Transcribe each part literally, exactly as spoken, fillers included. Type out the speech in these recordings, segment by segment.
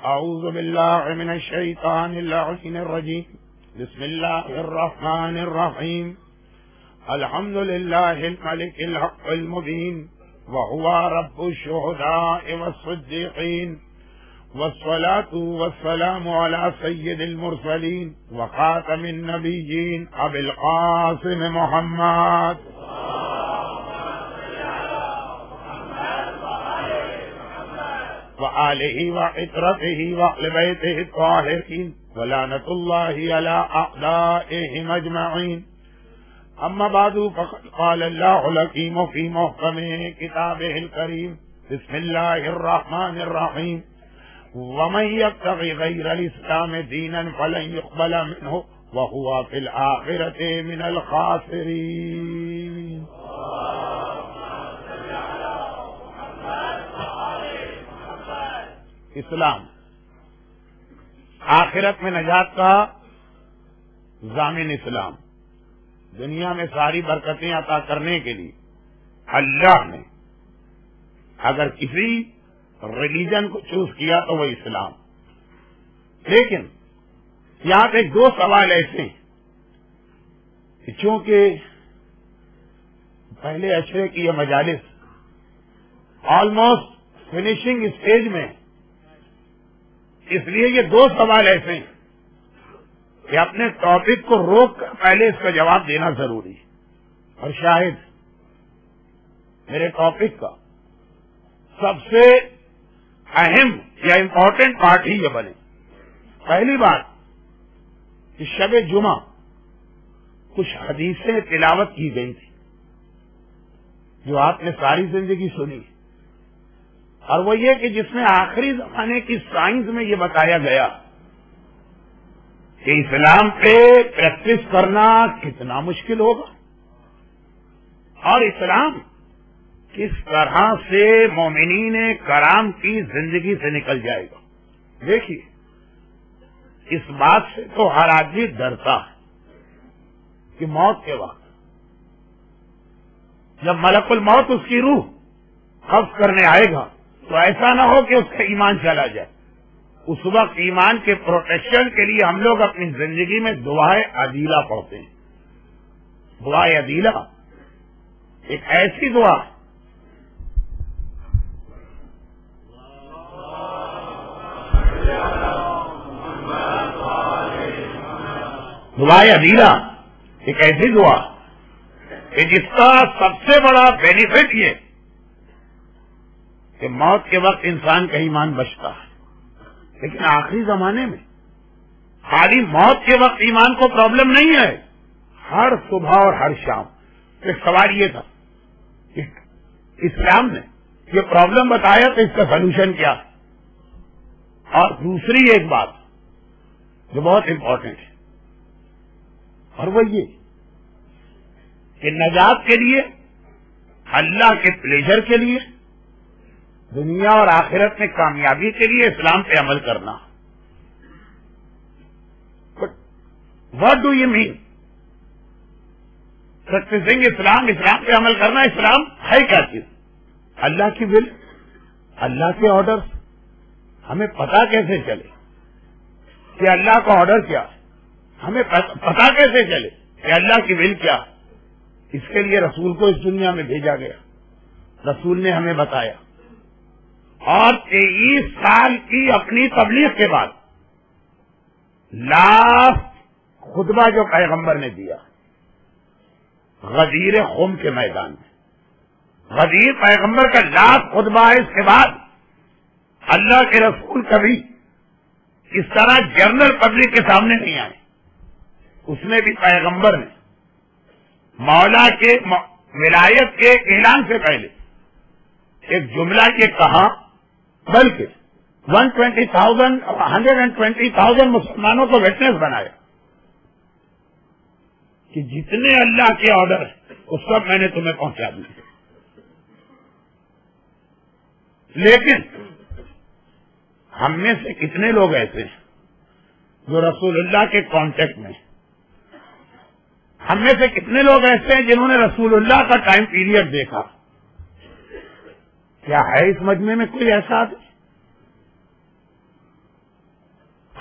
اعوذ باللہ من الشیطان اللعین الرجیم بسم اللہ الرحمن الرحیم الحمد للہ الملک الحق المبین وهو رب الشهداء والصدیقین والصلاة والسلام على سید المرسلین وخاتم النبیین ابی القاسم محمد وآلہ وعطرته وأهل بیتہ الطاہرین ولعنۃ اللہ علی اعدائہم اجمعین. اما بعد فقد قال اللہ الحکیم فی محکم کتابہ الکریم بسم اللہ الرحمن الرحیم ومن یبتغ غیر الاسلام دینا فلن يقبل منه وهو فی الآخرة من الخاسرین. اسلام آخرت میں نجات کا ضامن. اسلام دنیا میں ساری برکتیں عطا کرنے کے لیے اللہ نے اگر کسی ریلیجن کو چوز کیا تو وہ اسلام. لیکن یہاں پہ دو سوال ایسے ہیں کہ چونکہ پہلے اشرے کی یہ مجالس آلموسٹ فنیشنگ اسٹیج میں، اس لیے یہ دو سوال ایسے ہیں کہ اپنے ٹاپک کو روک کر پہلے اس کا جواب دینا ضروری ہے. اور شاید میرے ٹاپک کا سب سے اہم یا امپورٹنٹ پارٹ ہی یہ بنے. پہلی بات کہ شب جمعہ کچھ حدیثیں تلاوت کی گئی تھی جو آپ نے ساری زندگی سنی، اور وہ یہ کہ جس میں آخری زمانے کی سائنس میں یہ بتایا گیا کہ اسلام پہ پریکٹس کرنا کتنا مشکل ہوگا اور اسلام کس طرح سے مومنین کرام کی زندگی سے نکل جائے گا. دیکھیے، اس بات سے تو ہر آدمی ڈرتا ہے کہ موت کے وقت جب ملک الموت اس کی روح قبض کرنے آئے گا تو ایسا نہ ہو کہ اس کا ایمان چلا جائے. اس وقت ایمان کے پروٹیکشن کے لیے ہم لوگ اپنی زندگی میں دعائے عدیلہ پڑھتے ہیں. دعائے عدیلہ ایک ایسی دعا دعائے عدیلہ ایک ایسی دعا کہ جس کا سب سے بڑا بینیفٹ یہ کہ موت کے وقت انسان کا ایمان بچتا ہے. لیکن آخری زمانے میں خالی موت کے وقت ایمان کو پرابلم نہیں ہے، ہر صبح اور ہر شام. ایک سوال یہ تھا کہ اسلام نے یہ پرابلم بتایا تو اس کا سلوشن کیا. اور دوسری ایک بات جو بہت امپورٹنٹ ہے، اور وہ یہ کہ نجات کے لیے، اللہ کے پلیجر کے لیے، دنیا اور آخرت میں کامیابی کے لیے اسلام پہ عمل کرنا. What do you mean practicing Islam? اسلام پہ عمل کرنا اسلام ہے کیا چیز؟ اللہ کی ول، اللہ کے آرڈر. ہمیں پتا کیسے چلے کہ اللہ کا آرڈر کیا ہے؟ ہمیں پتا کیسے چلے کہ اللہ کی ول کیا ہے؟ اس کے لیے رسول کو اس دنیا میں بھیجا گیا، رسول نے ہمیں بتایا. اور تیئیس سال کی اپنی تبلیغ کے بعد لاسٹ خطبہ جو پیغمبر نے دیا غدیر خم کے میدان میں، غدیر پیغمبر کا لاسٹ خطبہ ہے. اس کے بعد اللہ کے رسول کبھی اس طرح جنرل پبلک کے سامنے نہیں آئے. اس میں بھی پیغمبر نے مولا کے ولایت کے اعلان سے پہلے ایک جملہ یہ کہا، بلکہ one twenty thousand hundred and twenty thousand مسلمانوں کو وٹنس بنایا کہ جتنے اللہ کے آرڈر ہیں وہ سب میں نے تمہیں پہنچا دیے. لیکن ہم میں سے کتنے لوگ ایسے ہیں جو رسول اللہ کے کانٹیکٹ میں؟ ہم میں سے کتنے لوگ ایسے ہیں جنہوں نے رسول اللہ کا ٹائم پیریڈ دیکھا؟ کیا ہے اس مجمع میں کوئی ایسا آدمی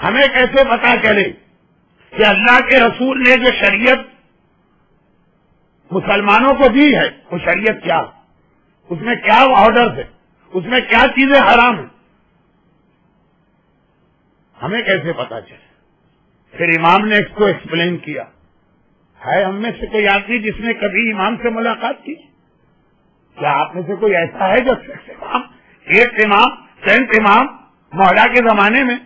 ہمیں کیسے پتا چلے کہ اللہ کے رسول نے جو شریعت مسلمانوں کو دی ہے وہ شریعت کیا، اس میں کیا آرڈر ہے، اس میں کیا چیزیں حرام ہیں، ہمیں کیسے پتا چلے؟ پھر امام نے اس کو ایکسپلین کیا. ہے ہم میں سے کوئی آدمی جس نے کبھی امام سے ملاقات کی؟ کیا آپ میں سے کوئی ایسا ہے جو سکس امام، ایٹ امام، ٹینتھ امام مولا کے زمانے میں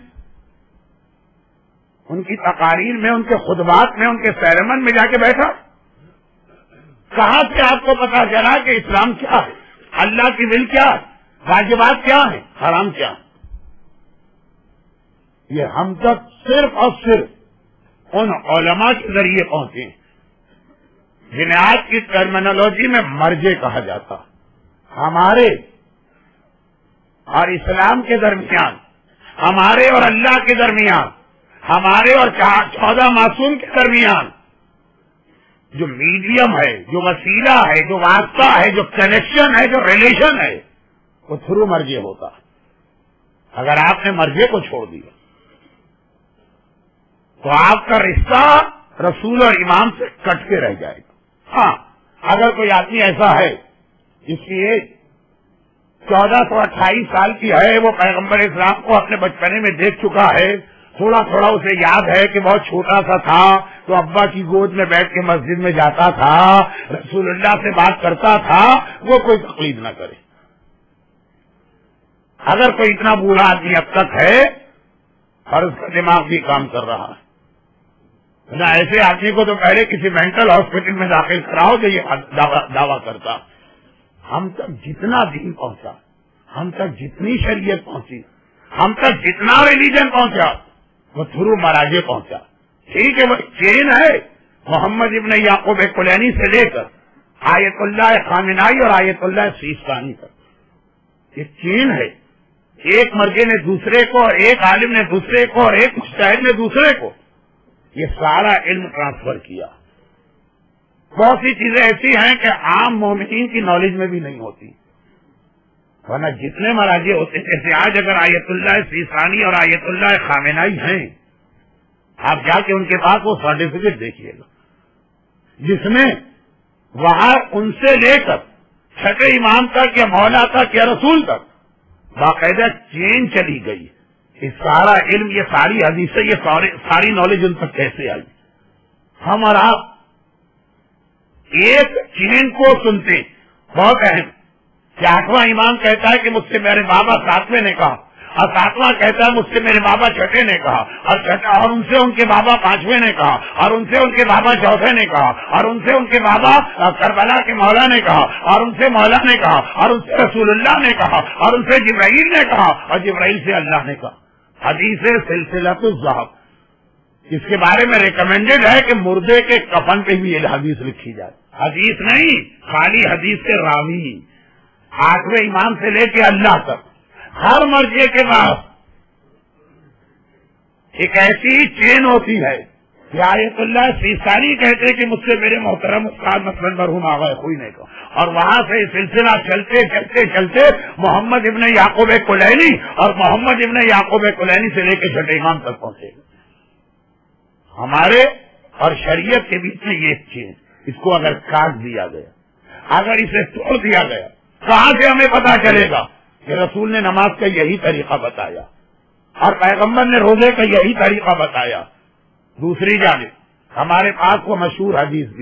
ان کی تقاریر میں، ان کے خطبات میں، ان کے سیرمن میں جا کے بیٹھا؟ کہاں سے آپ کو پتا چلا کہ اسلام کیا ہے، اللہ کی ول کیا ہے، واجبات کیا ہیں، حرام کیا ہے؟ یہ ہم تک صرف اور صرف ان علماء کے ذریعے پہنچے جنہیں آج کی ٹرمینالوجی میں مرجے کہا جاتا. ہمارے اور اسلام کے درمیان، ہمارے اور اللہ کے درمیان، ہمارے اور چودہ معصوم کے درمیان جو میڈیم ہے، جو وسیلہ ہے، جو واسطہ ہے، جو کنیکشن ہے، جو ریلیشن ہے، وہ تھرو مرجے ہوتا. اگر آپ نے مرجے کو چھوڑ دیا تو آپ کا رشتہ رسول اور امام سے کٹ کے رہ جائے گا. ہاں، اگر کوئی آدمی ایسا ہے جس کی ایج چودہ سو اٹھائیس سال کی ہے، وہ پیغمبر اسلام کو اپنے بچپنے میں دیکھ چکا ہے، تھوڑا تھوڑا اسے یاد ہے کہ بہت چھوٹا سا تھا تو ابا کی گود میں بیٹھ کے مسجد میں جاتا تھا، رسول اللہ سے بات کرتا تھا، وہ کوئی تقلید نہ کرے. اگر کوئی اتنا بوڑھا آدمی اب تک ہے اور اس کا دماغ بھی کام کر رہا ہے، نہ ایسے آدمی کو تو پہلے کسی مینٹل ہاسپٹل میں داخل کراؤ جو یہ دعویٰ کرتا. ہم تک جتنا دین پہنچا، ہم تک جتنی شریعت پہنچی، ہم تک جتنا ریلیجن پہنچا، وہ تھرو مراجے پہنچا. ٹھیک ہے، وہ چین ہے محمد ابن یعقوب کلینی سے لے کر آیت اللہ خامنائی اور آیت اللہ سیستانی تک. یہ چین ہے. ایک مرجے نے دوسرے کو، اور ایک عالم نے دوسرے کو، اور ایک مجتہد نے دوسرے کو یہ سارا علم ٹرانسفر کیا. بہت سی چیزیں ایسی ہیں کہ عام مومنین کی نالج میں بھی نہیں ہوتی، ورنہ جتنے مراجع ہوتے ہیں، جیسے آج اگر آیت اللہ سیستانی اور آیت اللہ خامنائی ہیں، آپ جا کے ان کے پاس وہ سرٹیفکیٹ دیکھیے گا جس میں وہاں ان سے لے کر چھٹے امام تک یا مولا تک یا رسول تک باقاعدہ چین چلی گئی. یہ سارا علم، یہ ساری حدیثیں، یہ ساری نالج ان تک کیسے آئی؟ ہم اور آپ ایک چین کو سنتے. بہت اہم کہ آٹھواں امام کہتا ہے کہ مجھ سے میرے بابا ساتویں نے کہا، اور ساتواں کہتا ہے مجھ سے میرے بابا چھٹے نے کہا، اور چھٹا اور ان سے ان کے بابا پانچویں نے کہا، اور ان سے ان کے بابا چوتھے نے کہا، اور ان سے ان کے بابا کربلا کے مولا نے کہا، اور ان سے مولا نے کہا، اور ان سے رسول اللہ نے کہا، اور ان سے جبرائیل نے کہا، اور جبرائیل سے اللہ نے کہا. حدیث سلسلۃ الذہب، اس کے بارے میں ریکمینڈڈ ہے کہ مردے کے کفن پہ بھی یہ حدیث لکھی جائے. حدیث نہیں، خالی حدیث کے راوی، آٹھویں امام سے لے کے اللہ تک ہر مرجے کے بعد ایک ایسی چین ہوتی ہے کہ آیت اللہ سیستانی کہتے کہ مجھ سے میرے محترم استاد مثلاً مرحوم آغا خوئی نے کہا، اور وہاں سے سلسلہ چلتے چلتے چلتے محمد ابن یعقوب کلینی اور محمد ابن یعقوب کلینی سے لے کے چھٹے امام تک پہنچے گا. ہمارے اور شریعت کے بیچ میں یہ چین، اس کو اگر کاٹ دیا گیا، اگر اسے توڑ دیا گیا، کہاں سے ہمیں پتا چلے گا کہ رسول نے نماز کا یہی طریقہ بتایا اور پیغمبر نے روزے کا یہی طریقہ بتایا؟ دوسری جانب ہمارے پاس وہ مشہور حدیث بھی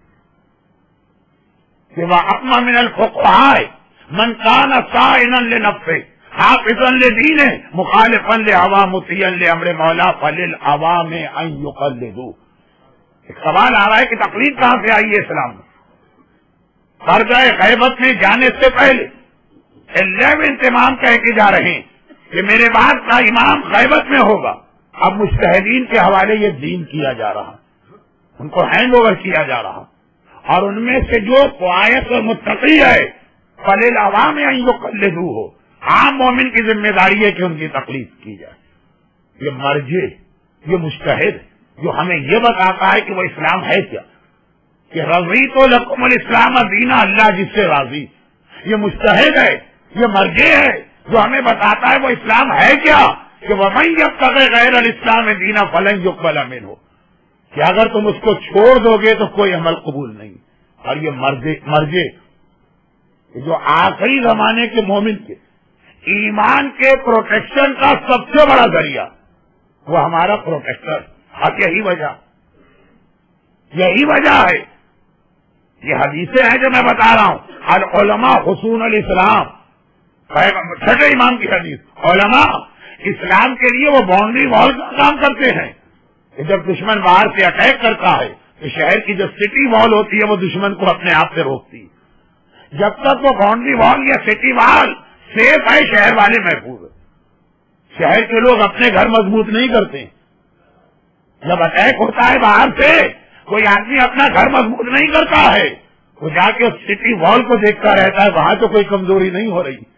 کہ وَأَمَّ مِنَ الْفُقَهَاءِ مَنْ كَانَ صَائِنًا لِنَفْسِهِ حَافِظًا لِدِينِهِ مُخَالِفًا لِهَوَىٰ مُطِيعًا لِأَمْرِ مَوْلَىٰ فَلِلْعَوَامِ أَن يُقَلِّدُوهُ. ایک سوال آ رہا ہے کہ تقلید کہاں سے آئی ہے اسلام میں؟ درجۂ غیبت میں جانے سے پہلے الیونتھ امام کہہ کے جا رہے ہیں کہ میرے بعد کا امام غیبت میں ہوگا. اب مجتہدین کے حوالے یہ دین کیا جا رہا، ان کو ہینڈ اوور کیا جا رہا، اور ان میں سے جو قوایت اور متقی ہے فللعوام ان یقلدوہ ہو، عام مومن کی ذمہ داری ہے کہ ان کی تقلید کی جائے. یہ مرجع، یہ مجتہد جو ہمیں یہ بتاتا ہے کہ وہ اسلام ہے کیا، کہ رضیت لکم الاسلام دینا، اللہ جس سے راضی. یہ مجتہد ہے، یہ مرجع ہے جو ہمیں بتاتا ہے وہ اسلام ہے کیا، کہ وَمَن يَبْتَغِ غَيْرَ الْإِسْلَامِ دِينًا فَلَن يُقْبَلَ مِنْهُ، کہ اگر تم اس کو چھوڑ دو گے تو کوئی عمل قبول نہیں. اور یہ مرجے مرجے جو آخری زمانے کے مومن کے ایمان کے پروٹیکشن کا سب سے بڑا ذریعہ وہ ہمارا پروٹیکٹر. اب یہی وجہ یہی وجہ ہے، یہ حدیثیں ہیں جو میں بتا رہا ہوں. العلماء حصون الاسلام، چھٹے امام کی حدیث، علماء اسلام کے لیے وہ باؤنڈری وال کا کام کرتے ہیں. کہ جب دشمن باہر سے اٹیک کرتا ہے تو شہر کی جو سٹی وال ہوتی ہے وہ دشمن کو اپنے آپ سے روکتی ہے. جب تک وہ باؤنڈری وال یا سٹی وال سیف ہے شہر والے محفوظ ہے. شہر کے لوگ اپنے گھر مضبوط نہیں کرتے. جب اٹیک ہوتا ہے باہر سے کوئی آدمی اپنا گھر مضبوط نہیں کرتا ہے، وہ جا کے اس سٹی وال کو دیکھتا رہتا ہے وہاں تو کوئی کمزوری نہیں ہو رہی.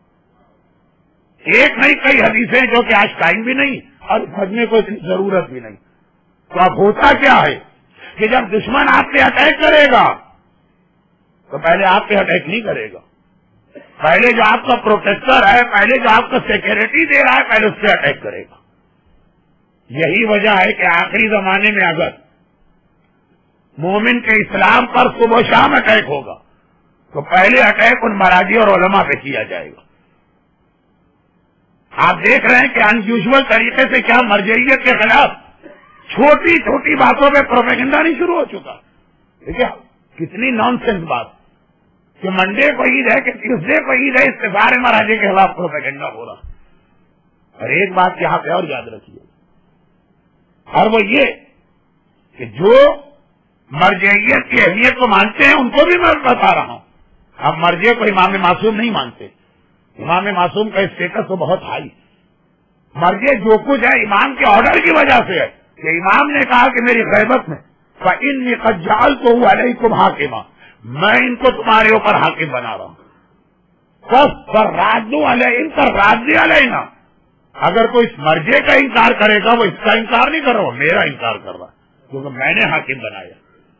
ایک نہیں کئی حدیثیں جو کہ آج ٹائم بھی نہیں اور سمجھنے کو اتنی ضرورت بھی نہیں. تو اب ہوتا کیا ہے کہ جب دشمن آپ پہ اٹیک کرے گا تو پہلے آپ پہ اٹیک نہیں کرے گا، پہلے جو آپ کا پروٹیکٹر ہے، پہلے جو آپ کا سیکورٹی دے رہا ہے، پہلے اس پہ اٹیک کرے گا. یہی وجہ ہے کہ آخری زمانے میں اگر مومن کے اسلام پر صبح شام اٹیک ہوگا تو پہلے اٹیک ان مراجی اور علماء پہ کیا جائے گا. آپ دیکھ رہے ہیں کہ ان یوزول طریقے سے کیا مرجعیت کے خلاف چھوٹی چھوٹی باتوں پہ پروپیگنڈا نہیں شروع ہو چکا. ٹھیک ہے، کتنی نان سینس بات کہ منڈے کو عید ہے کہ ٹیوزڈے کو عید ہے، اس سے سارے مراجے کے خلاف پروپیگنڈا ہو رہا. اور ایک بات یہاں پہ اور یاد رکھیے، اور وہ یہ کہ جو مرجعیت کی اہمیت کو مانتے ہیں ان کو بھی میں بتا رہا ہوں. اب مرجع کو امام معصوم نہیں مانتے، امام معصوم کا اسٹیٹس تو بہت ہائی. مرجع جو کچھ ہے امام کے آرڈر کی وجہ سے ہے کہ امام نے کہا کہ میری غیبت میں فَإِنِّي قَدْ جَعَلْتُهُ عَلَيْكُمْ حَاكِمًا، میں ان کو تمہارے اوپر حاکم بنا رہا ہوں. بس فَرَادُّوا عَلَيْهِمْ كَالرَّادِّ عَلَيْنَا، اگر کوئی اس مرجع کا انکار کرے گا وہ اس کا انکار نہیں کر رہا، وہ میرا انکار کر رہا کیونکہ میں نے حاکم بنایا.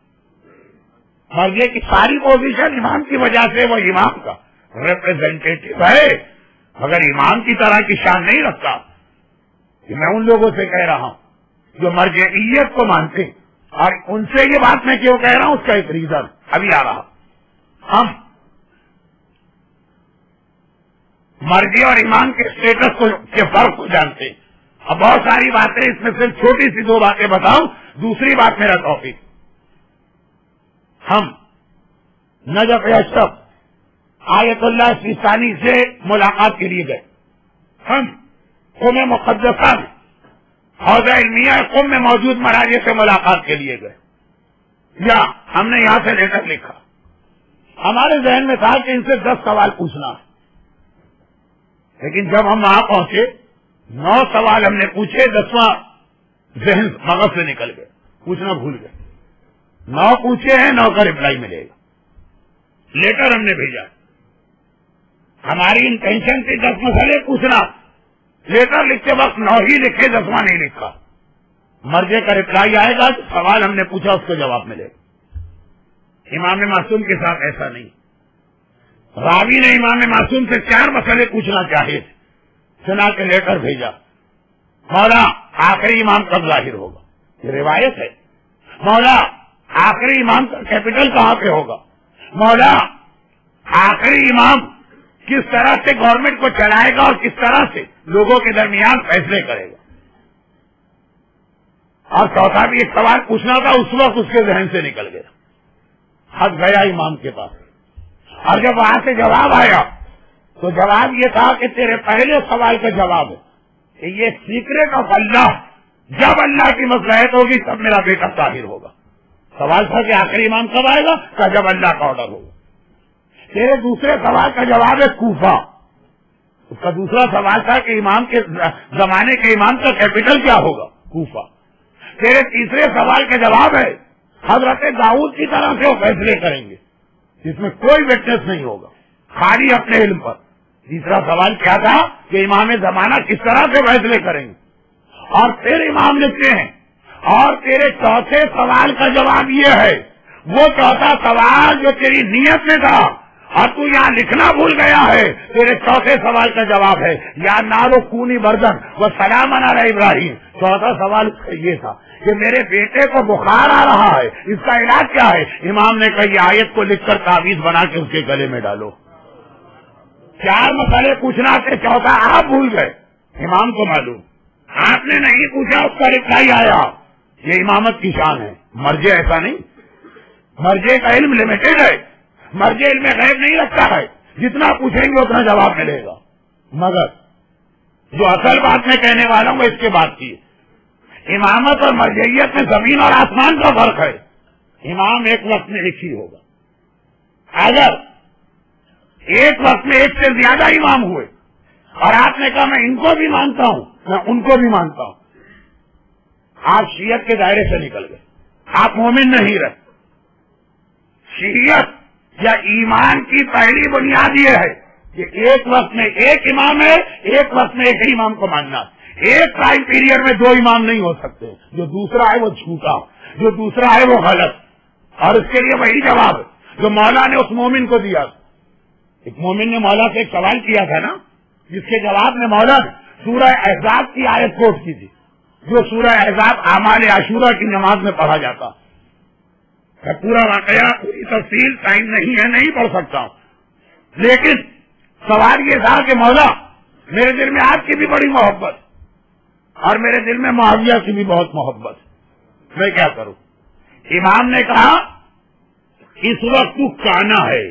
مرجع کی ساری پوزیشن امام کی وجہ سے وہ امام کا ریپرزینٹیٹو ہے، مگر امام کی طرح کی شان نہیں رکھتا. کہ میں ان لوگوں سے کہہ رہا ہوں جو مرجعیت کو مانتے، اور ان سے یہ بات میں کیوں کہہ رہا ہوں اس کا ایک ریزن ابھی آ رہا. ہم مرجع اور امام کے اسٹیٹس کو کے فرق کو جانتے ہیں. اب بہت ساری باتیں، اس میں صرف چھوٹی سی دو باتیں بتاؤں. دوسری بات میرا ٹاپک، ہم نجف اشرف آیت اللہ سیستانی سے ملاقات کے لیے گئے. ہم قوم مقدسہ میں حوضہ علمیہ قوم میں موجود مراجع سے ملاقات کے لیے گئے، یا ہم نے یہاں سے لیٹر لکھا. ہمارے ذہن میں تھا کہ ان سے دس سوال پوچھنا ہے، لیکن جب ہم وہاں پہنچے نو سوال ہم نے پوچھے، دسواں ذہن مغز سے نکل گئے، پوچھنا بھول گئے. نو پوچھے ہیں، نو کا ریپلائی ملے گا. لیٹر ہم نے بھیجا، ہماری انٹینشن تھی دس مسئلے پوچھنا، لیٹر لکھتے وقت نو ہی لکھے، دسواں نہیں لکھا. مرجع کا ریپلائی آئے گا تو سوال ہم نے پوچھا اس کو جواب ملے گا. امام معصوم کے ساتھ ایسا نہیں. راوی نے امام معصوم سے چار مسئلے پوچھنا چاہے تھے، سنا کے لیٹر بھیجا. مولا آخری امام کب ظاہر ہوگا؟ یہ روایت ہے. مولا آخری امام کا کیپٹل کہاں پہ ہوگا؟ مولا آخری امام کس طرح سے گورنمنٹ کو چلائے گا اور کس طرح سے لوگوں کے درمیان فیصلے کرے گا؟ اور چوتھا بھی ایک سوال پوچھنا تھا، اس وقت اس کے ذہن سے نکل گیا. حق گیا امام کے پاس، اور جب وہاں سے جواب آیا تو جواب یہ تھا کہ تیرے پہلے سوال کا جواب ہے کہ یہ سیکرٹ آف اللہ، جب اللہ کی مصلحت ہوگی تب میرا بیٹا ظاہر ہوگا. سوال تھا کہ آخری امام کب آئے گا؟ کہ جب اللہ کا آرڈر ہوگا. تیرے دوسرے سوال کا جواب ہے کوفہ. اس کا دوسرا سوال تھا کہ امام کے زمانے کے امام کا کیپٹل کیا ہوگا؟ کوفہ. تیرے تیسرے سوال کا جواب ہے حضرت داؤد کی طرح سے وہ فیصلے کریں گے جس میں کوئی وٹنس نہیں ہوگا، خالی اپنے علم پر. تیسرا سوال کیا تھا کہ امام زمانہ کس طرح سے فیصلے کریں گے. اور پھر امام لکھتے ہیں اور تیرے چوتھے سوال کا جواب یہ ہے، وہ چوتھا سوال جو تیری نیت میں تھا اور تو یہاں لکھنا بھول گیا ہے. تیرے چوتھے سوال کا جواب ہے یا نارو کونی بردن وہ سلام علی ابراہیم. چوتھا سوال اس کا یہ تھا کہ میرے بیٹے کو بخار آ رہا ہے, اس کا علاج کیا ہے؟ امام نے کہا یہ آیت کو لکھ کر تعویذ بنا کے اس کے گلے میں ڈالو. چار مسئلے پوچھنا تھے, چوتھا آپ بھول گئے. امام کو معلوم, آپ نے نہیں پوچھا, اس کا رپلائی آیا. یہ امامت کی شان ہے. مرجع ایسا نہیں, مرجع کا علم لمیٹڈ ہے, مرجع علم غیب نہیں رکھتا ہے. جتنا پوچھیں گے اتنا جواب ملے گا. مگر جو اصل بات میں کہنے والا ہوں وہ اس کے بعد کی امامت اور مرجعیت میں زمین اور آسمان کا فرق ہے. امام ایک وقت میں ایک ہی ہوگا. اگر ایک وقت میں ایک سے زیادہ امام ہوئے اور آپ نے کہا میں ان کو بھی مانتا ہوں میں ان کو بھی مانتا ہوں, آپ شیعت کے دائرے سے نکل گئے, آپ مومن نہیں رہے. شیعت یا ایمان کی پہلی بنیاد یہ ہے کہ ایک وقت میں ایک امام ہے, ایک وقت میں ایک ہی امام کو ماننا. ایک ٹائم پیریڈ میں دو امام نہیں ہو سکتے. جو دوسرا ہے وہ جھوٹا, جو دوسرا ہے وہ غلط. اور اس کے لیے وہی جواب ہے جو مولا نے اس مومن کو دیا. ایک مومن نے مولا سے ایک سوال کیا تھا نا, جس کے جواب میں مولا نے سورہ احزاب کی آیت کوٹ کی تھی, جو سورہ احزاب اعمال عاشورہ کی نماز میں پڑھا جاتا. پورا واقعہ پوری تفصیل ٹائم نہیں ہے, نہیں پڑھ سکتا ہوں, لیکن سوال یہ تھا کہ مولا میرے دل میں آپ کی بھی بڑی محبت اور میرے دل میں معاویہ کی بھی بہت محبت, میں کیا کروں؟ امام نے کہا اس وقت تو کانا ہے,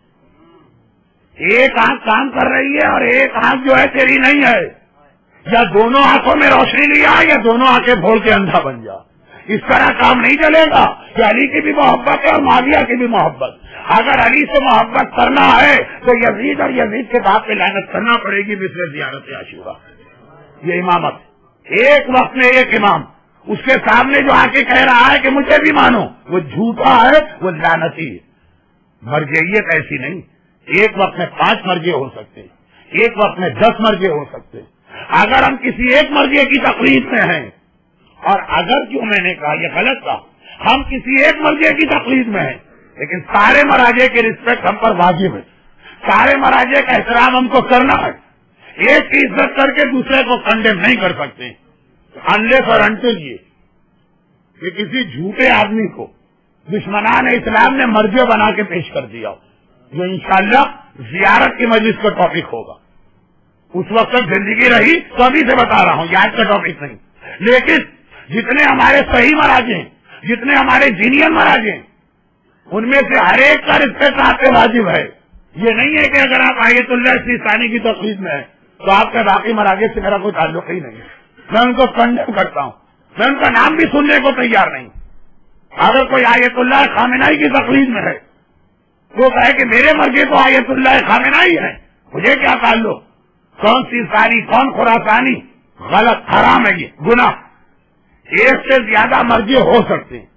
ایک آنکھ کام کر رہی ہے اور ایک آنکھ جو ہے تیری نہیں ہے. یا دونوں آنکھوں میں روشنی لیا یا دونوں آنکھیں بھول کے اندھا بن جا. اس طرح کام نہیں چلے گا کہ علی کی بھی محبت ہے اور معاویہ کی بھی محبت. اگر علی سے محبت کرنا ہے تو یزید اور یزید کے باپ پہ لعنت کرنا پڑے گی مثل زیارت عاشورہ. یہ امامت, ایک وقت میں ایک امام, اس کے سامنے جو آ کے کہہ رہا ہے کہ مجھے بھی مانو, وہ جھوٹا ہے, وہ لعنتی ہے. مرجعیت ایسی نہیں. ایک وقت میں پانچ مرجے ہو سکتے ہیں, ایک وقت میں دس مرجے ہو سکتے ہیں. اگر ہم کسی ایک مرجے کی تقلید میں ہیں, اور اگر جو میں نے کہا یہ غلط تھا, ہم کسی ایک مرجے کی تقلید میں ہیں, لیکن سارے مراجع کی رسپیکٹ ہم پر واجب ہے, سارے مراجع کا احترام ہم کو کرنا ہے. ایک کی عزت کر کے دوسرے کو کنڈیم نہیں کر سکتے انلیس اور انٹل یہ کہ کسی جھوٹے آدمی کو دشمنان اسلام نے مرجع بنا کے پیش کر دیا, جو انشاءاللہ زیارت کی مجلس کا ٹاپک ہوگا. اس وقت تک زندگی رہی تو ابھی سے بتا رہا ہوں, یاد کا ٹاپک نہیں. لیکن جتنے ہمارے صحیح مراجع ہیں, جتنے ہمارے جینئر مراجع ہیں, ان میں سے ہر ایک کا رسپیکٹ آپ پہ واجب ہے. یہ نہیں ہے کہ اگر آپ آیت اللہ سیستانی کی تقلید میں ہیں تو آپ کے باقی مراجع سے میرا کوئی تعلق ہی نہیں. میں ان کو کنڈیم کرتا ہوں, میں ان کا نام بھی سننے کو تیار نہیں. اگر کوئی آیت اللہ خامنائی کی تقلید میں ہے وہ کہے کہ میرے مرجع تو آیت اللہ خامنائی ہے, مجھے کیا تعلق, کون سیستانی کون خراسانی, غلط, حرام ہے, یہ گناہ. ایک سے زیادہ مرجع ہو سکتے ہیں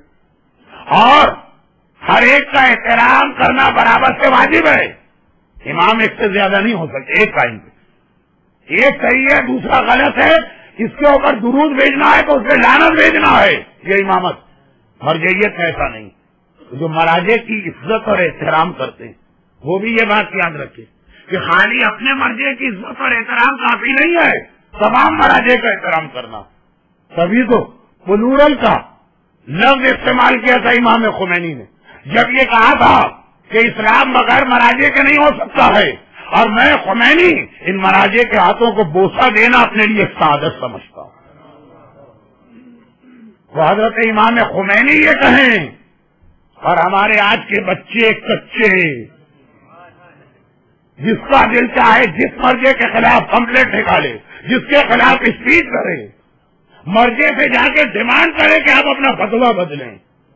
اور ہر ایک کا احترام کرنا برابر سے واجب ہے. امام ایک سے زیادہ نہیں ہو سکتے ایک ٹائم پہ. ایک صحیح ہے دوسرا غلط ہے, اس کے اوپر درود بھیجنا ہے تو اس پہ لعنت بھیجنا ہے. یہ امامت. مرجعیت ایسا نہیں. جو مراجع کی عزت اور احترام کرتے ہیں وہ بھی یہ بات یاد رکھے کہ خالی اپنے مرجع کی عزت اور احترام کافی نہیں ہے, تمام مراجع کا احترام کرنا. تبھی تو پلورل کا لفظ استعمال کیا تھا امام خمینی نے جب یہ کہا تھا کہ اسلام بغیر مراجع کے نہیں ہو سکتا ہے, اور میں خمینی ان مراجع کے ہاتھوں کو بوسہ دینا اپنے لیے سعادت سمجھتا ہوں. وہ حضرت امام خمینی یہ کہیں اور ہمارے آج کے بچے کچے جس کا دل چاہے جس مرجع کے خلاف پمفلیٹ نکالے, جس کے خلاف اسپیچ کرے, مرجع سے جا کے ڈیمانڈ کرے کہ آپ اپنا فتویٰ بدلیں.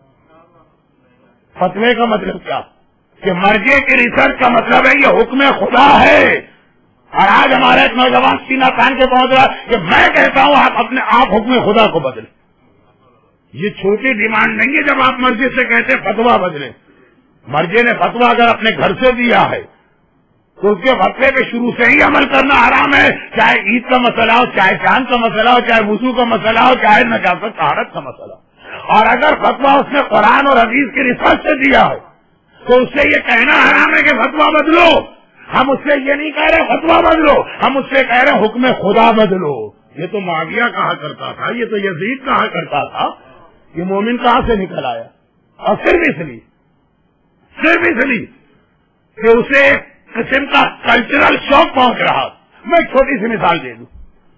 فتوے کا مطلب کیا کہ مرجع کی ریسرچ کا مطلب ہے یہ حکم خدا ہے. اور آج ہمارا ایک نوجوان سینہ تان کے پہنچ رہا کہ میں کہتا ہوں آپ اپنے آپ حکم خدا کو بدلیں. یہ چھوٹی ڈیمانڈ نہیں ہے جب آپ مرجع سے کہتے فتویٰ بدلیں. مرجع نے فتویٰ اگر اپنے گھر سے دیا ہے تو اس کے فتوے پہ شروع سے ہی عمل کرنا حرام ہے, چاہے عید کا مسئلہ ہو, چاہے چاند کا مسئلہ ہو, چاہے وضو کا مسئلہ ہو, چاہے نجاست طہارت کا مسئلہ. اور اگر فتویٰ اس نے قرآن اور حدیث کی ریسرچ سے دیا ہے تو اس سے یہ کہنا حرام ہے کہ فتوا بدلو. ہم اس سے یہ نہیں کہہ رہے فتوا بدلو, ہم اس سے کہہ رہے حکم خدا بدلو. یہ تو معاویہ کہا کرتا تھا, یہ تو یزید کہا کرتا تھا, یہ مومن کہاں سے نکل آیا؟ اور صرف اس لیے صرف اس لیے کہ اسے ایک قسم کا کلچرل شوق پہنچ رہا. میں ایک چھوٹی سی مثال دے دوں.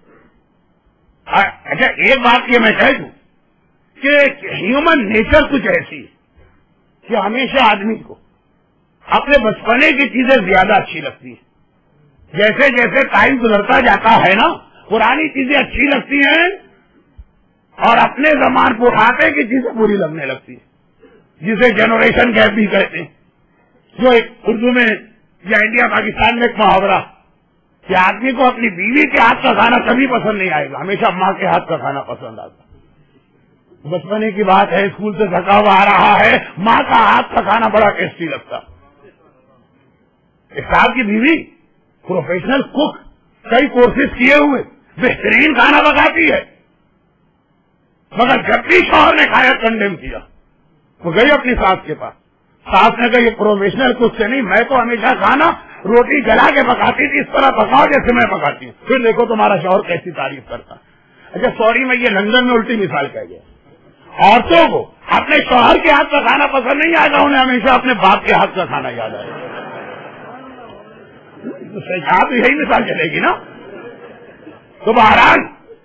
اچھا ایک بات یہ میں کہہ دوں کہ ہیومن نیچر کچھ ایسی ہے کہ ہمیشہ آدمی کو اپنے بچپنے کی چیزیں زیادہ اچھی لگتی ہیں. جیسے جیسے ٹائم گزرتا جاتا ہے نا, پرانی چیزیں اچھی لگتی ہیں اور اپنے زمان پرانے کی چیزیں بری لگنے لگتی ہیں, جسے جنریشن گیپ بھی کہتے ہیں. جو ایک اردو میں یا انڈیا پاکستان میں ایک محاورہ کہ آدمی کو اپنی بیوی کے ہاتھ کا کھانا کبھی پسند نہیں آئے گا, ہمیشہ ماں کے ہاتھ کا کھانا پسند آتا. بچپنے کی بات ہے, اسکول سے تھکا ہوا آ رہا ہے, ماں کا ہاتھ کا کھانا بڑا ٹیسٹی لگتا. ایک صاحب کی بیوی پروفیشنل کوک, کئی کورسز کیے ہوئے, بہترین کھانا پکاتی ہے, مگر جب بھی شوہر نے کھایا کنڈیم کیا. وہ گئی اپنی ساس کے پاس, ساس نے کہا یہ پروفیشنل کوک سے نہیں, میں تو ہمیشہ کھانا روٹی جلا کے پکاتی تھی, اس طرح پکاؤ جیسے میں پکاتی ہوں, پھر دیکھو تمہارا شوہر کیسی تعریف کرتا. اچھا سوری میں یہ لندن میں الٹی مثال کہہ گیا. عورتوں کو اپنے شوہر کے ہاتھ کا کھانا پسند نہیں آئے گا, انہیں ہمیشہ اپنے باپ کے ہاتھ کا کھانا یاد آئے گا. یہاں تو یہی مثال چلے گی نا. تو بہرحال